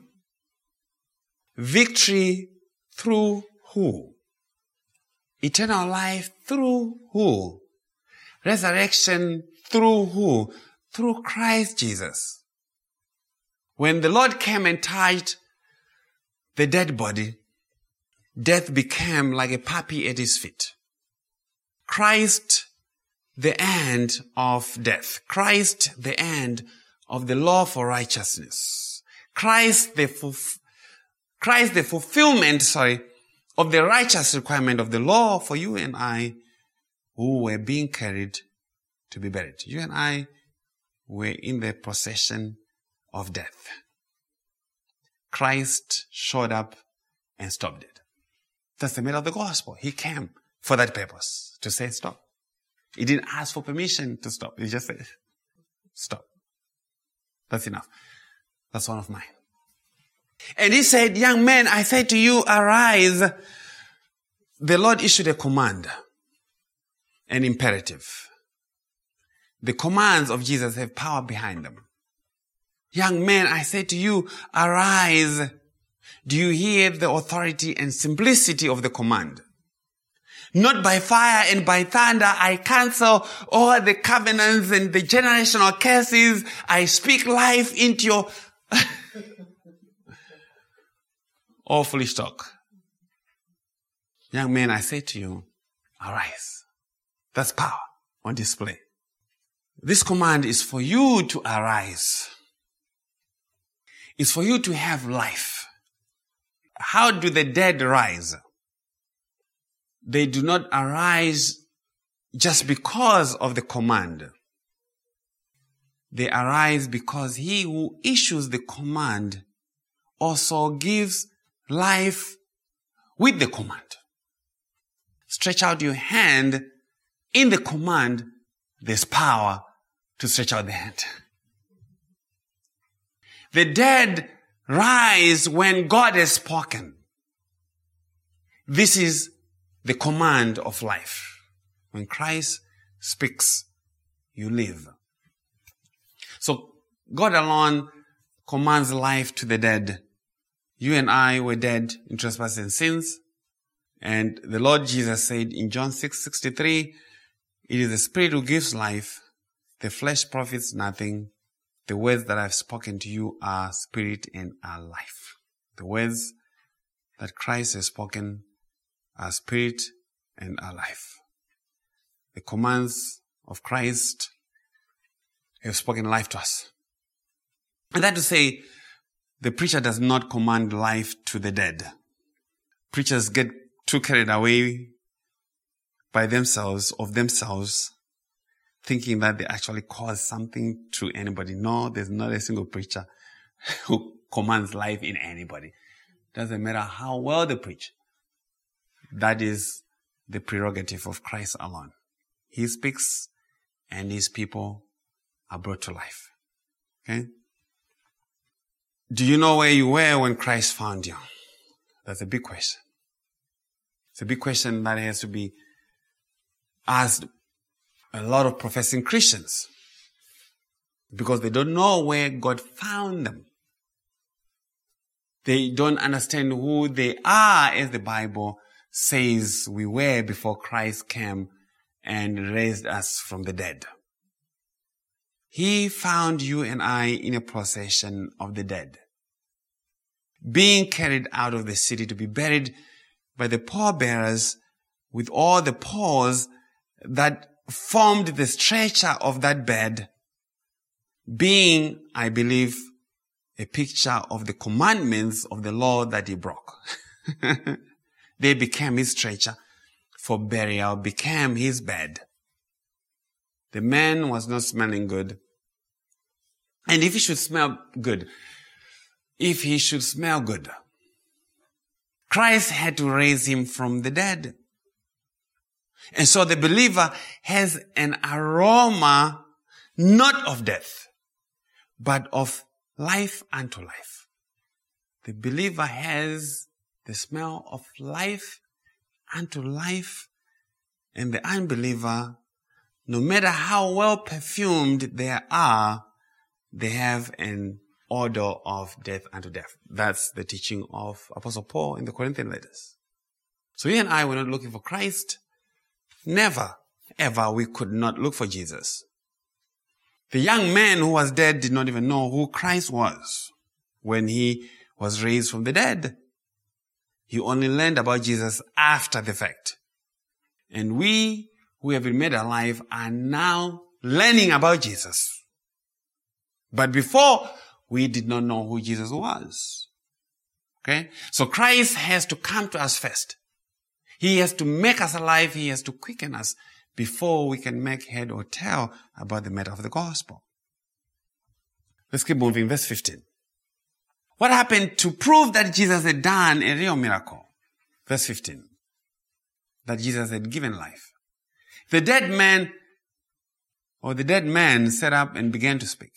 Victory through who? Eternal life through who? Resurrection through who? Through Christ Jesus. When the Lord came and touched the dead body, death became like a puppy at his feet. Christ, the end of death. Christ, the end of the law for righteousness. Christ, the fulf- Christ, the fulfillment, sorry, of the righteous requirement of the law for you and I who were being carried to be buried. You and I were in the procession of death. Christ showed up and stopped it. That's the middle of the gospel. He came for that purpose, to say stop. He didn't ask for permission to stop. He just said, stop. That's enough. That's one of mine. And he said, young men, I say to you, arise. The Lord issued a command, an imperative. The commands of Jesus have power behind them. Young men, I say to you, arise. Do you hear the authority and simplicity of the command? Not by fire and by thunder, I cancel all the covenants and the generational curses. I speak life into your... all foolish talk. Young men, I say to you, arise. That's power on display. This command is for you to arise. It's for you to have life. How do the dead rise? They do not arise just because of the command. They arise because he who issues the command also gives life with the command. Stretch out your hand. In the command, there's power to stretch out the hand. The dead rise when God has spoken. This is the command of life. When Christ speaks, you live. So God alone commands life to the dead. You and I were dead in trespasses and sins. And the Lord Jesus said in John six sixty-three, it is the Spirit who gives life. The flesh profits nothing. The words that I've spoken to you are spirit and are life. The words that Christ has spoken are spirit and are life. The commands of Christ have spoken life to us. And that to say, the preacher does not command life to the dead. Preachers get too carried away by themselves, of themselves, thinking that they actually cause something to anybody. No, there's not a single preacher who commands life in anybody. Doesn't matter how well they preach. That is the prerogative of Christ alone. He speaks and his people are brought to life. Okay? Do you know where you were when Christ found you? That's a big question. It's a big question that has to be asked a lot of professing Christians, because they don't know where God found them. They don't understand who they are, as the Bible says we were before Christ came and raised us from the dead. He found you and I in a procession of the dead, being carried out of the city to be buried by the pallbearers with all the paws that formed the stretcher of that bed, being, I believe, a picture of the commandments of the law that he broke. They became his stretcher for burial, became his bed. The man was not smelling good. And if he should smell good, if he should smell good, Christ had to raise him from the dead. And so the believer has an aroma not of death, but of life unto life. The believer has the smell of life unto life, and the unbeliever, no matter how well perfumed they are, they have an odor of death unto death. That's the teaching of Apostle Paul in the Corinthian letters. So you and I were not looking for Christ. Never, ever we could not look for Jesus. The young man who was dead did not even know who Christ was when he was raised from the dead. He only learned about Jesus after the fact. And we who have been made alive are now learning about Jesus. But before, we did not know who Jesus was. Okay? So Christ has to come to us first. He has to make us alive. He has to quicken us before we can make head or tail about the matter of the gospel. Let's keep moving. Verse fifteen. What happened to prove that Jesus had done a real miracle? Verse fifteen. That Jesus had given life. The dead man, or the dead man sat up and began to speak.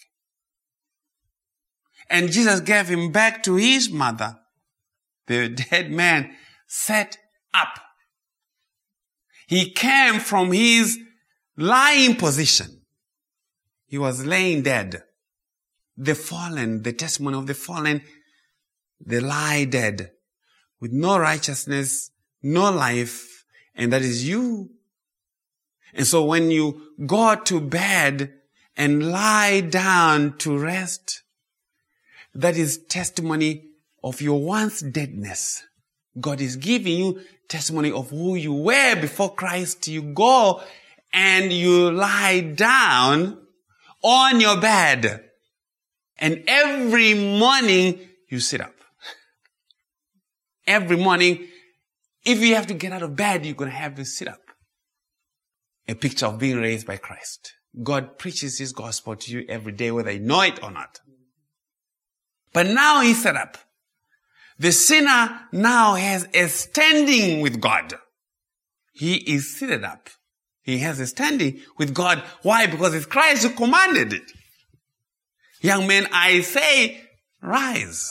And Jesus gave him back to his mother. The dead man sat up. He came from his lying position. He was laying dead. The fallen, the testimony of the fallen, they lie dead with no righteousness, no life, and that is you. And so when you go to bed and lie down to rest, that is testimony of your once deadness. God is giving you testimony of who you were before Christ. You go and you lie down on your bed. And every morning you sit up. Every morning, if you have to get out of bed, you're going to have to sit up. A picture of being raised by Christ. God preaches his gospel to you every day, whether you know it or not. But now he sat up. The sinner now has a standing with God. He is seated up. He has a standing with God. Why? Because it's Christ who commanded it. Young men, I say, rise.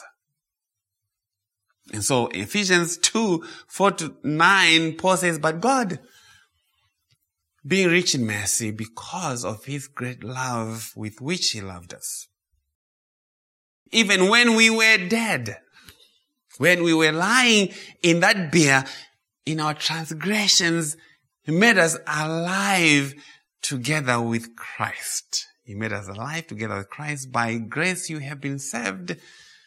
And so Ephesians two, four to nine, Paul says, but God, being rich in mercy because of his great love with which he loved us, even when we were dead, when we were lying in that beer, in our transgressions, he made us alive together with Christ. He made us alive together with Christ. By grace you have been saved.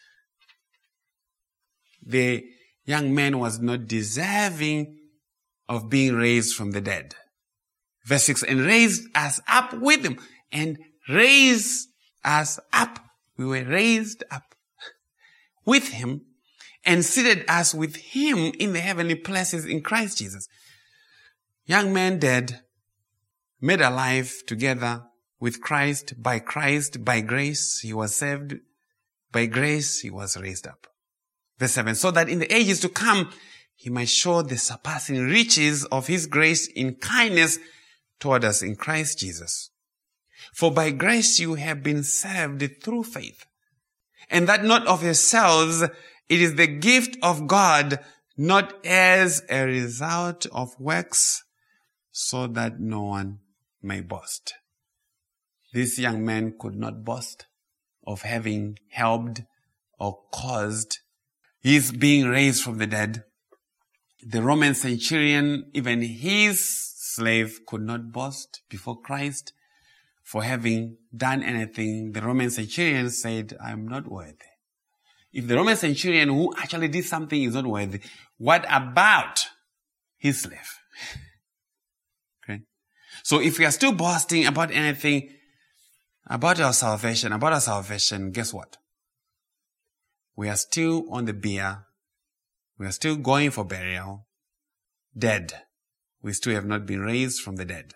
The young man was not deserving of being raised from the dead. Verse six, and raised us up with him. And raised us up. We were raised up with him and seated us with him in the heavenly places in Christ Jesus. Young man dead, made alive together with Christ, by Christ, by grace, he was saved. By grace, he was raised up. Verse seven, so that in the ages to come, he might show the surpassing riches of his grace in kindness toward us in Christ Jesus. For by grace you have been saved through faith. and that not of yourselves. It is the gift of God, not as a result of works, so that no one may boast. This young man could not boast of having helped or caused his being raised from the dead. The Roman centurion, even his slave, could not boast before Christ for having done anything. The Roman centurion said, I am not worthy. If the Roman centurion who actually did something is not worthy, what about his slave? Okay. So if we are still boasting about anything, about our salvation, about our salvation, guess what? We are still on the bier. We are still going for burial. Dead. We still have not been raised from the dead.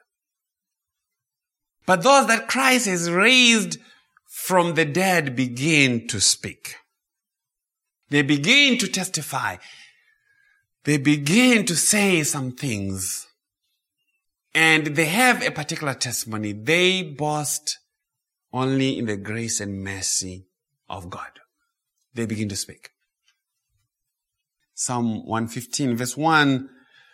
But those that Christ has raised from the dead begin to speak. They begin to testify. They begin to say some things. And they have a particular testimony. They boast only in the grace and mercy of God. They begin to speak. Psalm one fifteen verse one.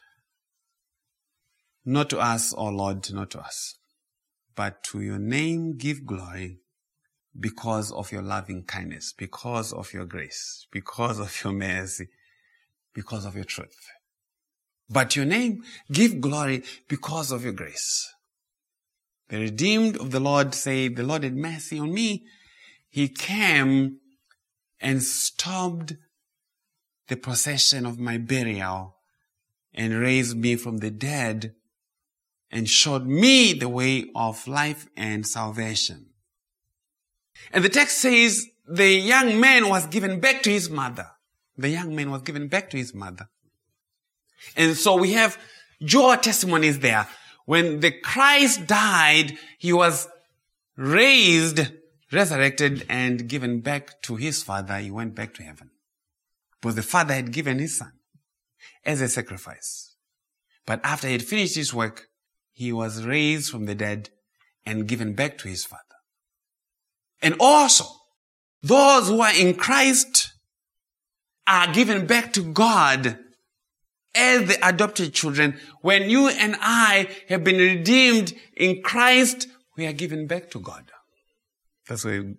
Not to us, O Lord, not to us, but to your name give glory, because of your loving kindness, because of your grace, because of your mercy, because of your truth. But your name, give glory because of your grace. The redeemed of the Lord say, the Lord had mercy on me. He came and stopped the procession of my burial and raised me from the dead and showed me the way of life and salvation. And the text says the young man was given back to his mother. The young man was given back to his mother. And so we have your testimonies there. When the Christ died, he was raised, resurrected, and given back to his Father. He went back to heaven. Because the Father had given his Son as a sacrifice. But after he had finished his work, he was raised from the dead and given back to his Father. And also, those who are in Christ are given back to God as the adopted children. When you and I have been redeemed in Christ, we are given back to God. That's why.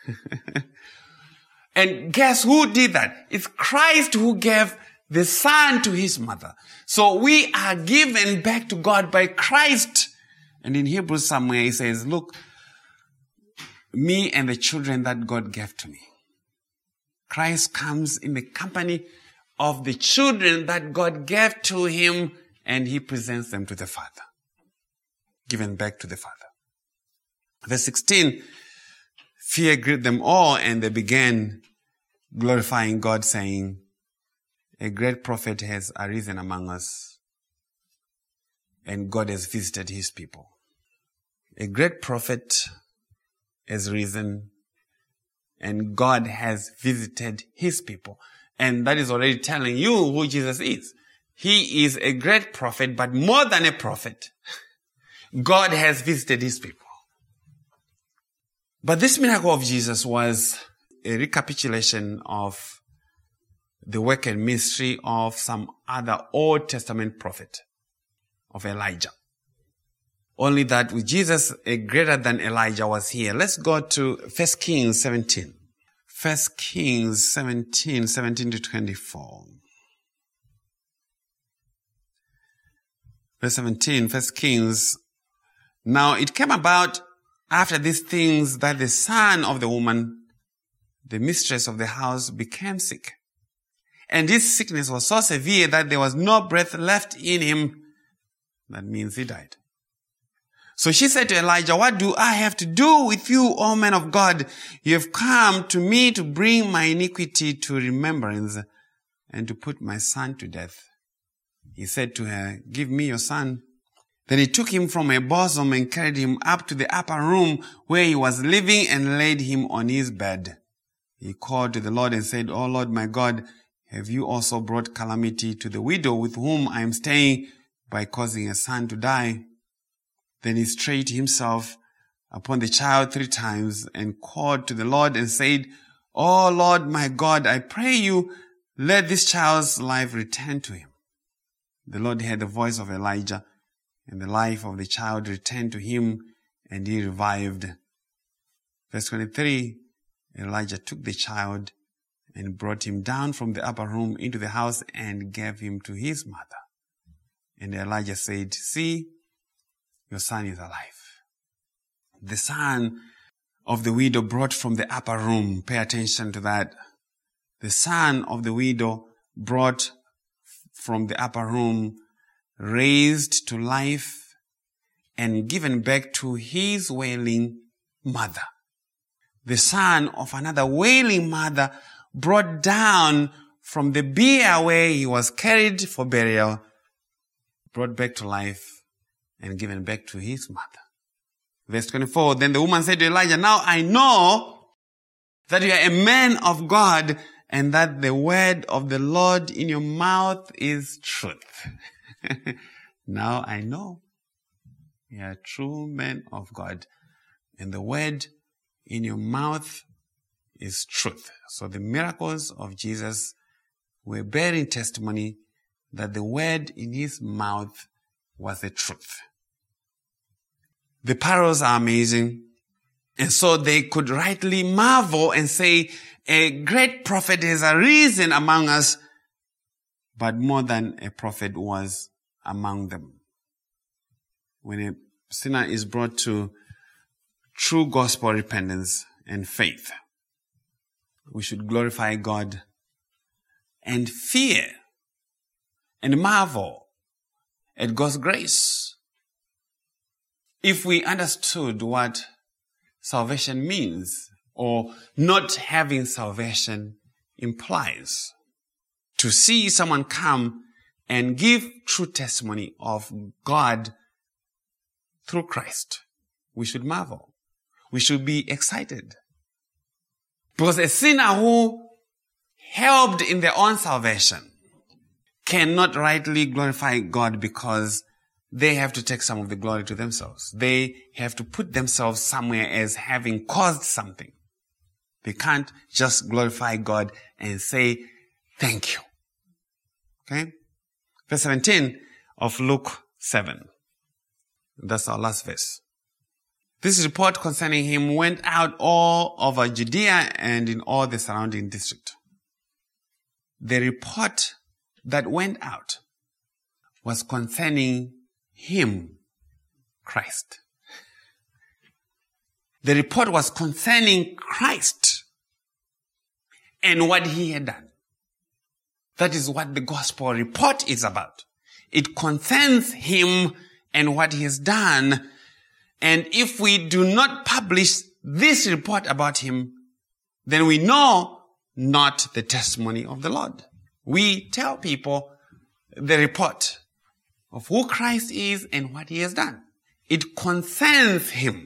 And guess who did that? It's Christ who gave the Son to his mother. So we are given back to God by Christ. And in Hebrews somewhere he says, look, me and the children that God gave to me. Christ comes in the company of the children that God gave to him, and he presents them to the Father. Given back to the Father. Verse sixteen, fear gripped them all, and they began glorifying God, saying, a great prophet has arisen among us, and God has visited his people. A great prophet has risen, and God has visited his people. And that is already telling you who Jesus is. He is a great prophet, but more than a prophet. God has visited his people. But this miracle of Jesus was a recapitulation of the work and ministry of some other Old Testament prophet, of Elijah. Only that with Jesus, a greater than Elijah was here. Let's go to First Kings seventeen. First Kings seventeen, seventeen to twenty-four. Verse seventeen, First Kings. Now it came about after these things that the son of the woman, the mistress of the house, became sick. And his sickness was so severe that there was no breath left in him. That means he died. So she said to Elijah, what do I have to do with you, O man of God? You have come to me to bring my iniquity to remembrance and to put my son to death. He said to her, give me your son. Then he took him from her bosom and carried him up to the upper room where he was living and laid him on his bed. He called to the Lord and said, O Lord my God, have you also brought calamity to the widow with whom I am staying by causing a son to die? Then he straight himself upon the child three times and called to the Lord and said, Oh Lord, my God, I pray you, let this child's life return to him. The Lord heard the voice of Elijah, and the life of the child returned to him, and he revived. Verse twenty-three, Elijah took the child and brought him down from the upper room into the house and gave him to his mother. And Elijah said, see, your son is alive. The son of the widow brought from the upper room, pay attention to that. The son of the widow brought from the upper room, raised to life, and given back to his wailing mother. The son of another wailing mother brought down from the bier where he was carried for burial, brought back to life, and given back to his mother. Verse twenty-four, then the woman said to Elijah, now I know that you are a man of God, and that the word of the Lord in your mouth is truth. Now I know you are a true man of God, and the word in your mouth is truth. So the miracles of Jesus were bearing testimony that the word in his mouth was the truth. The parables are amazing. And so they could rightly marvel and say, a great prophet has arisen among us, but more than a prophet was among them. When a sinner is brought to true gospel repentance and faith, we should glorify God and fear and marvel at God's grace. If we understood what salvation means, or not having salvation implies, to see someone come and give true testimony of God through Christ, we should marvel. We should be excited. Because a sinner who helped in their own salvation cannot rightly glorify God, because they have to take some of the glory to themselves. They have to put themselves somewhere as having caused something. They can't just glorify God and say, thank you. Okay? Verse seventeen of Luke seven. That's our last verse. This report concerning him went out all over Judea and in all the surrounding district. The report that went out was concerning him, Christ. The report was concerning Christ and what he had done. That is what the gospel report is about. It concerns him and what he has done. And if we do not publish this report about him, then we know not the testimony of the Lord. We tell people the report of who Christ is and what he has done. It concerns him.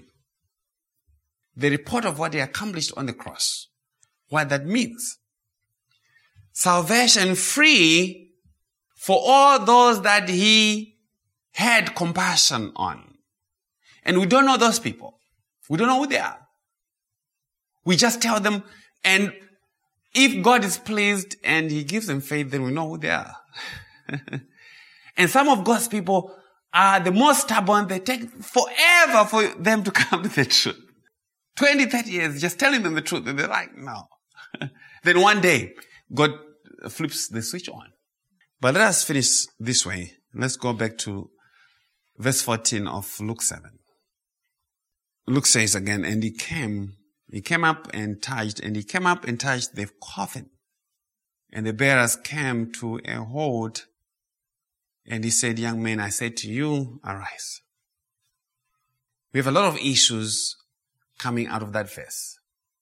The report of what he accomplished on the cross. What that means. Salvation free for all those that he had compassion on. And we don't know those people. We don't know who they are. We just tell them, and if God is pleased and he gives them faith, then we know who they are. And some of God's people are the most stubborn. They take forever for them to come to the truth. twenty, thirty years just telling them the truth, and they're like, no. Then one day, God flips the switch on. But let us finish this way. Let's go back to verse fourteen of Luke seven. Luke says again, and he came, he came up and touched, and he came up and touched the coffin. And the bearers came to a halt, and he said, young man, I say to you, arise. We have a lot of issues coming out of that verse.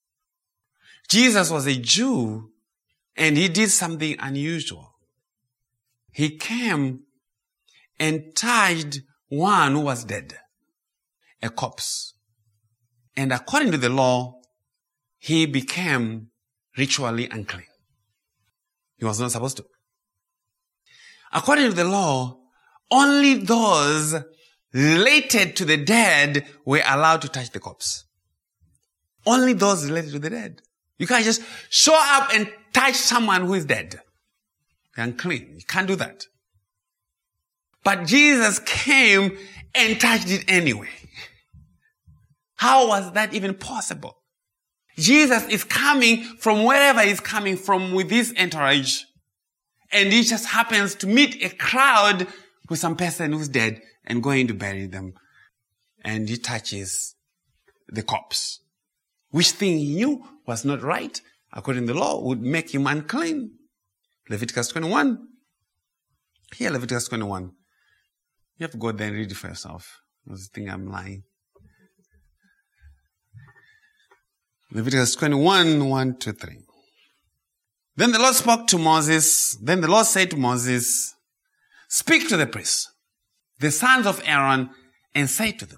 Jesus was a Jew, and he did something unusual. He came and touched one who was dead, a corpse. And according to the law, he became ritually unclean. He was not supposed to. According to the law, only those related to the dead were allowed to touch the corpse. Only those related to the dead. You can't just show up and touch someone who is dead. They're unclean. You can't do that. But Jesus came and touched it anyway. How was that even possible? Jesus is coming from wherever he's coming from with his entourage. And he just happens to meet a crowd with some person who's dead and going to bury them. And he touches the corpse. Which thing he knew was not right, according to the law, would make him unclean. Leviticus twenty-one. Here, Leviticus twenty-one. You have to go there and read it for yourself. I think I'm lying. Leviticus twenty-one, one to three. Then the Lord spoke to Moses. Then the Lord said to Moses, speak to the priests, the sons of Aaron, and say to them,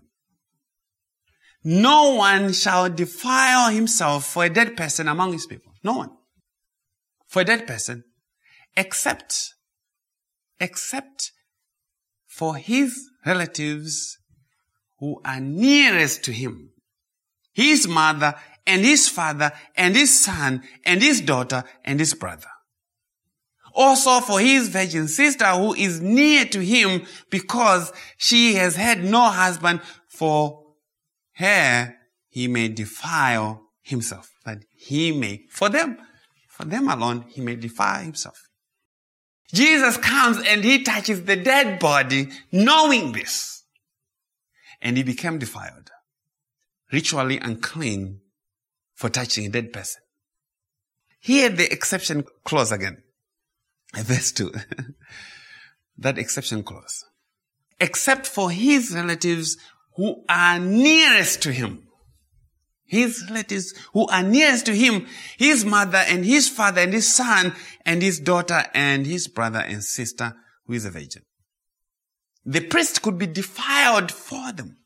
no one shall defile himself for a dead person among his people. No one. For a dead person, except, except for his relatives who are nearest to him, his mother and his father and his son and his daughter and his brother. Also for his virgin sister who is near to him because she has had no husband, for her he may defile himself. That he may, for them, for them alone, he may defile himself. Jesus comes and he touches the dead body knowing this. And he became defiled, ritually unclean for touching a dead person. Here the exception clause again. Verse two. That exception clause. Except for his relatives who are nearest to him. His relatives who are nearest to him, his mother and his father and his son and his daughter and his brother and sister who is a virgin. The priest could be defiled for them.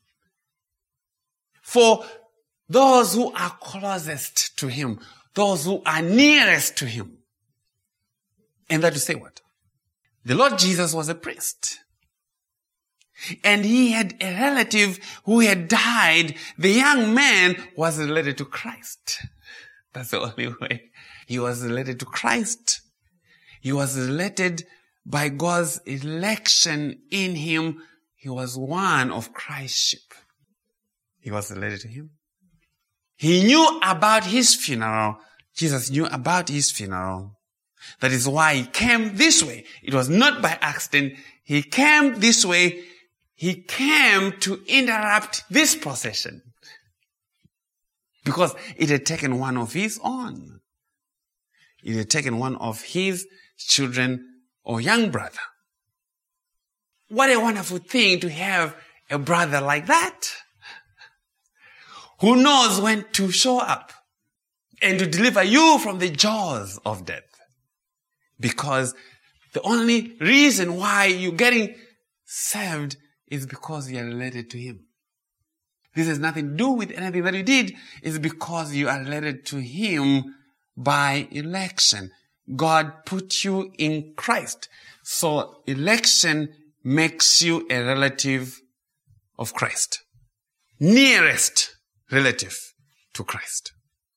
For those who are closest to him, those who are nearest to him. And that to say what? The Lord Jesus was a priest. And he had a relative who had died. The young man was related to Christ. That's the only way. He was related to Christ. He was related by God's election in him. He was one of Christ's sheep. He was related to him. He knew about his funeral. Jesus knew about his funeral. That is why he came this way. It was not by accident. He came this way. He came to interrupt this procession. Because it had taken one of his own. It had taken one of his children or young brother. What a wonderful thing to have a brother like that. Who knows when to show up and to deliver you from the jaws of death. Because the only reason why you're getting saved is because you are related to him. This has nothing to do with anything that you did. It's because you are related to him by election. God put you in Christ. So election makes you a relative of Christ. Nearest relative to Christ.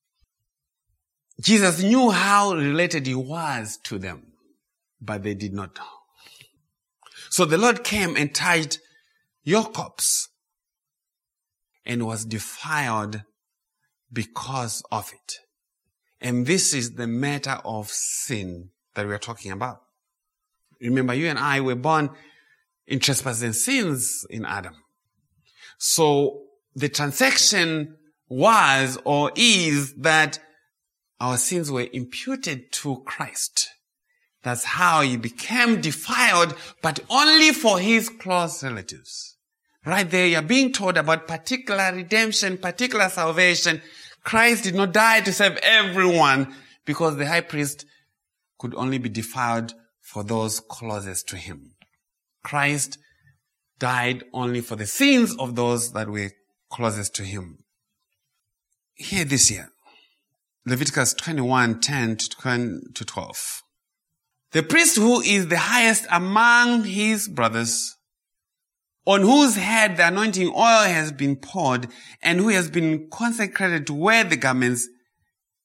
Jesus knew how related he was to them, but they did not know. So the Lord came and touched your corpse and was defiled because of it. And this is the matter of sin that we are talking about. Remember, you and I were born in trespasses and sins in Adam. So the transaction was or is that our sins were imputed to Christ. That's how he became defiled, but only for his close relatives. Right there, you're being told about particular redemption, particular salvation. Christ did not die to save everyone because the high priest could only be defiled for those closest to him. Christ died only for the sins of those that were closest to him. Hear this here. Leviticus twenty-one, ten to twelve. The priest who is the highest among his brothers, on whose head the anointing oil has been poured, and who has been consecrated to wear the garments,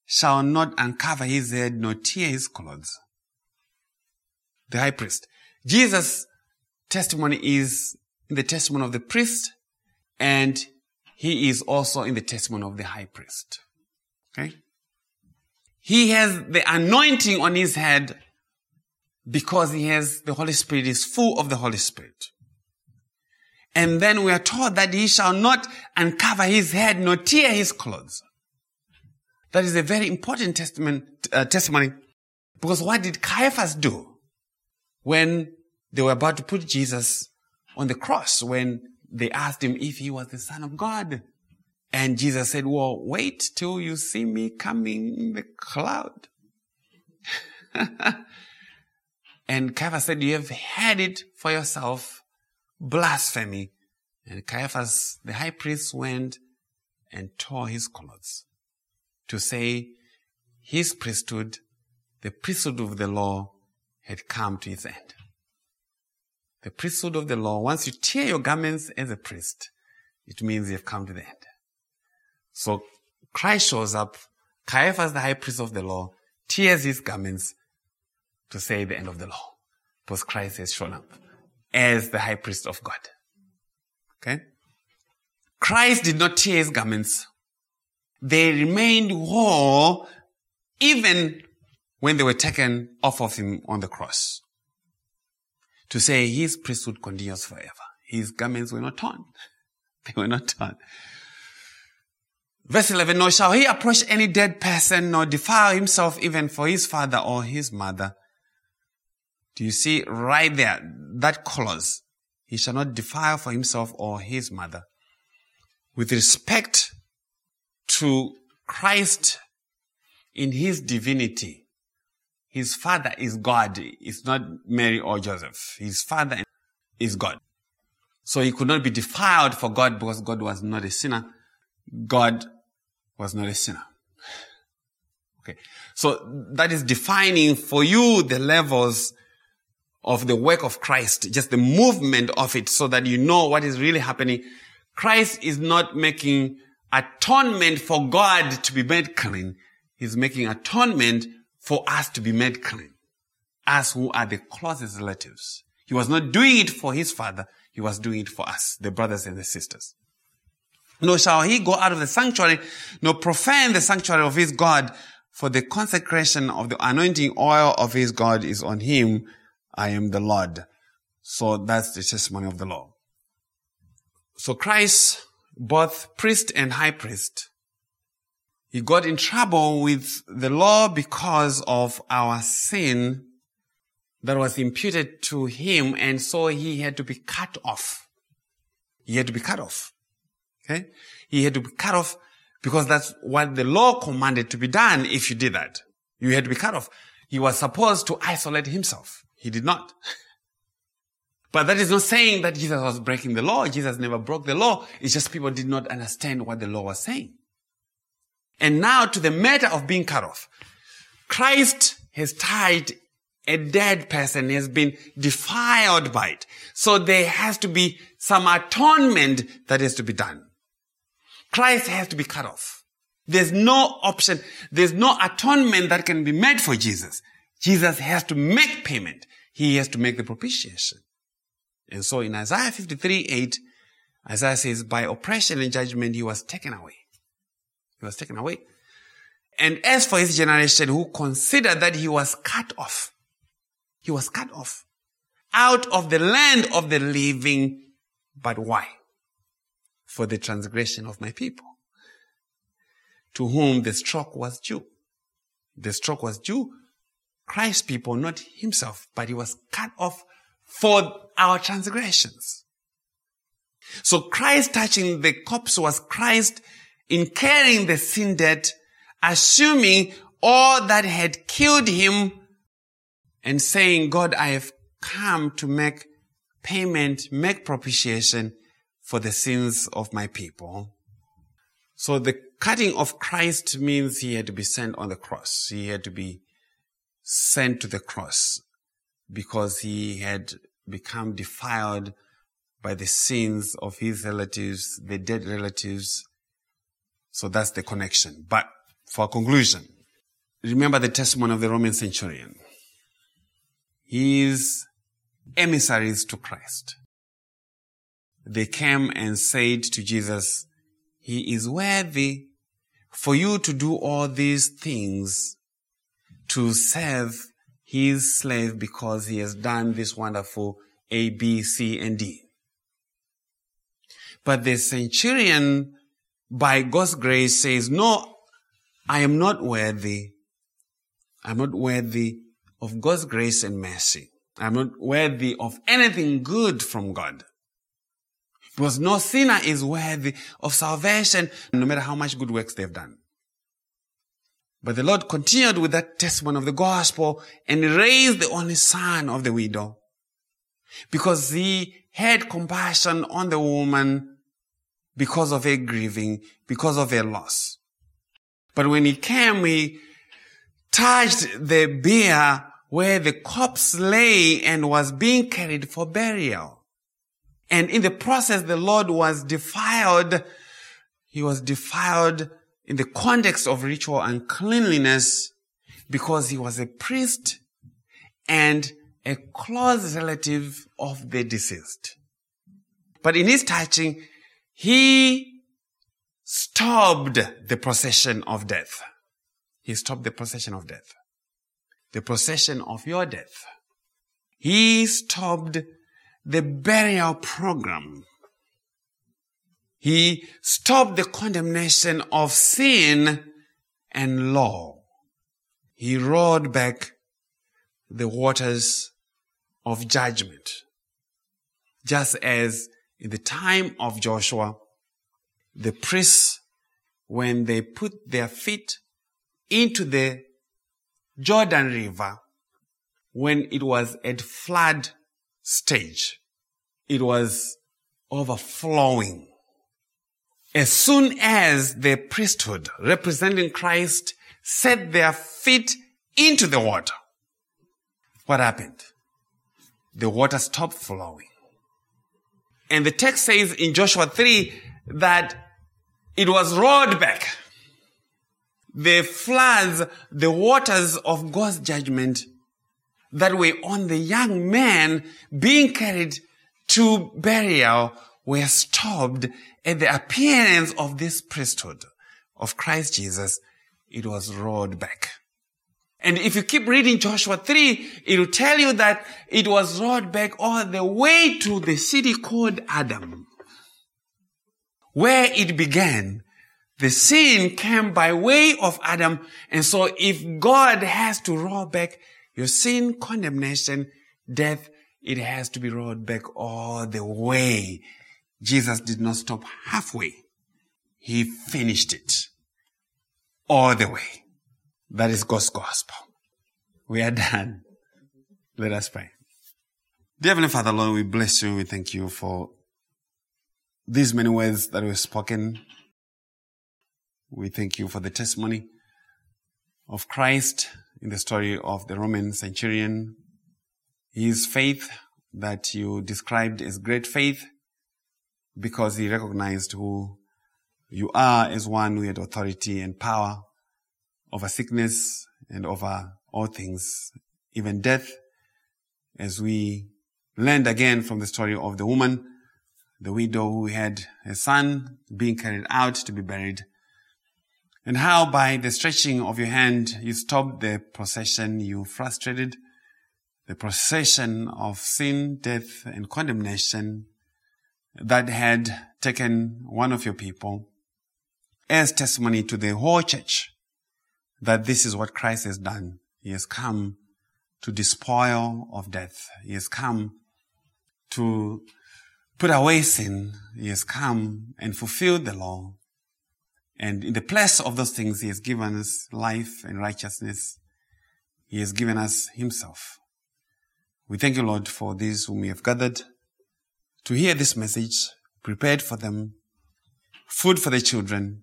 shall not uncover his head nor tear his clothes. The high priest. Jesus' testimony is in the testimony of the priest, and he is also in the testimony of the high priest. Okay? He has the anointing on his head because he has the Holy Spirit, is full of the Holy Spirit. And then we are told that he shall not uncover his head nor tear his clothes. That is a very important testament, uh, testimony, because what did Caiaphas do when they were about to put Jesus on the cross, when they asked him if he was the Son of God? And Jesus said, well, wait till you see me coming in the cloud. And Caiaphas said, you have had it for yourself, blasphemy. And Caiaphas, the high priest, went and tore his clothes to say his priesthood, the priesthood of the law, had come to its end. The priesthood of the law, once you tear your garments as a priest, it means you've come to the end. So Christ shows up, Caiaphas, the high priest of the law, tears his garments to say the end of the law. Because Christ has shown up as the high priest of God. Okay? Christ did not tear his garments. They remained whole even when they were taken off of him on the cross. To say his priesthood continues forever. His garments were not torn. They were not torn. Verse eleven, nor shall he approach any dead person, nor defile himself even for his father or his mother. Do you see right there, that clause? He shall not defile for himself or his mother. With respect to Christ in his divinity, his father is God. It's not Mary or Joseph. His father is God. So he could not be defiled for God because God was not a sinner. God was not a sinner. Okay. So that is defining for you the levels of the work of Christ, just the movement of it, so that you know what is really happening. Christ is not making atonement for God to be made clean. He's making atonement for us to be made clean. Us who are the closest relatives. He was not doing it for his father. He was doing it for us, the brothers and the sisters. Nor shall he go out of the sanctuary, nor profane the sanctuary of his God, for the consecration of the anointing oil of his God is on him. I am the Lord. So that's the testimony of the law. So Christ, both priest and high priest, he got in trouble with the law because of our sin that was imputed to him, and so he had to be cut off. He had to be cut off. Okay? He had to be cut off because that's what the law commanded to be done if you did that. You had to be cut off. He was supposed to isolate himself. He did not. But that is not saying that Jesus was breaking the law. Jesus never broke the law. It's just people did not understand what the law was saying. And now to the matter of being cut off. Christ has tied a dead person, has been defiled by it. So there has to be some atonement that has to be done. Christ has to be cut off. There's no option. There's no atonement that can be made for Jesus. Jesus has to make payment. He has to make the propitiation. And so in Isaiah fifty-three eight, Isaiah says, by oppression and judgment, he was taken away. He was taken away. And as for his generation who considered that he was cut off, he was cut off out of the land of the living. But why? For the transgression of my people, to whom the stroke was due. The stroke was due Christ's people, not himself, but he was cut off for our transgressions. So Christ touching the corpse was Christ incurring the sin debt, assuming all that had killed him and saying, God, I have come to make payment, make propitiation for the sins of my people. So the cutting of Christ means he had to be sent on the cross. He had to be sent to the cross because he had become defiled by the sins of his relatives, the dead relatives. So that's the connection. But for conclusion, remember the testimony of the Roman centurion. His emissaries to Christ. They came and said to Jesus, he is worthy for you to do all these things to serve his slave because he has done this wonderful A, B, C, and D. But the centurion, by God's grace, says, no, I am not worthy. I'm not worthy of God's grace and mercy. I'm not worthy of anything good from God. Because no sinner is worthy of salvation, no matter how much good works they've done. But the Lord continued with that testimony of the gospel and raised the only son of the widow. Because he had compassion on the woman because of her grieving, because of her loss. But when he came, he touched the bier where the corpse lay and was being carried for burial. And in the process, the Lord was defiled. He was defiled in the context of ritual uncleanliness because he was a priest and a close relative of the deceased. But in his touching, he stopped the procession of death. He stopped the procession of death. The procession of your death. He stopped the burial program. He stopped the condemnation of sin and law. He rolled back the waters of judgment. Just as in the time of Joshua, the priests, when they put their feet into the Jordan River, when it was at flood stage, it was overflowing. As soon as the priesthood representing Christ set their feet into the water, what happened? The water stopped flowing. And the text says in Joshua three that it was rolled back. The floods, the waters of God's judgment that were on the young man being carried to burial were stopped at the appearance of this priesthood of Christ Jesus. It was rolled back. And if you keep reading Joshua three, it will tell you that it was rolled back all the way to the city called Adam. Where it began, the sin came by way of Adam. And so if God has to roll back your sin, condemnation, death, it has to be rolled back all the way. Jesus did not stop halfway. He finished it all the way. That is God's gospel. We are done. Let us pray. Dear Heavenly Father, Lord, we bless you. We thank you for these many words that were spoken. We thank you for the testimony of Christ in the story of the Roman centurion. His faith that you described as great faith because he recognized who you are as one who had authority and power over sickness and over all things, even death, as we learned again from the story of the woman, the widow who had a son being carried out to be buried, and how by the stretching of your hand you stopped the procession, you frustrated the procession of sin, death, and condemnation that had taken one of your people as testimony to the whole church that this is what Christ has done. He has come to despoil of death. He has come to put away sin. He has come and fulfilled the law. And in the place of those things, he has given us life and righteousness. He has given us himself. We thank you, Lord, for these whom we have gathered to hear this message, prepared for them, food for the children.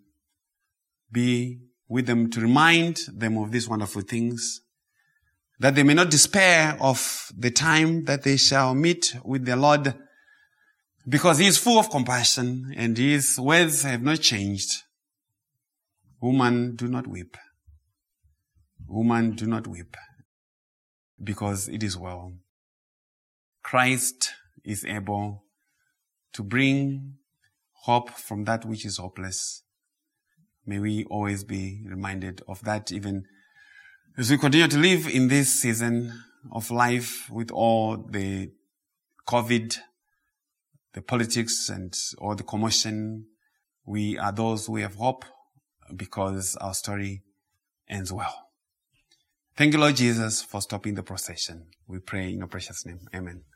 Be with them to remind them of these wonderful things, that they may not despair of the time that they shall meet with their Lord, because he is full of compassion and his words have not changed. Woman, do not weep. Woman, do not weep, because it is well. Christ is able to bring hope from that which is hopeless. May we always be reminded of that, even as we continue to live in this season of life with all the COVID, the politics, and all the commotion. We are those who have hope because our story ends well. Thank you, Lord Jesus, for stopping the procession. We pray in your precious name. Amen.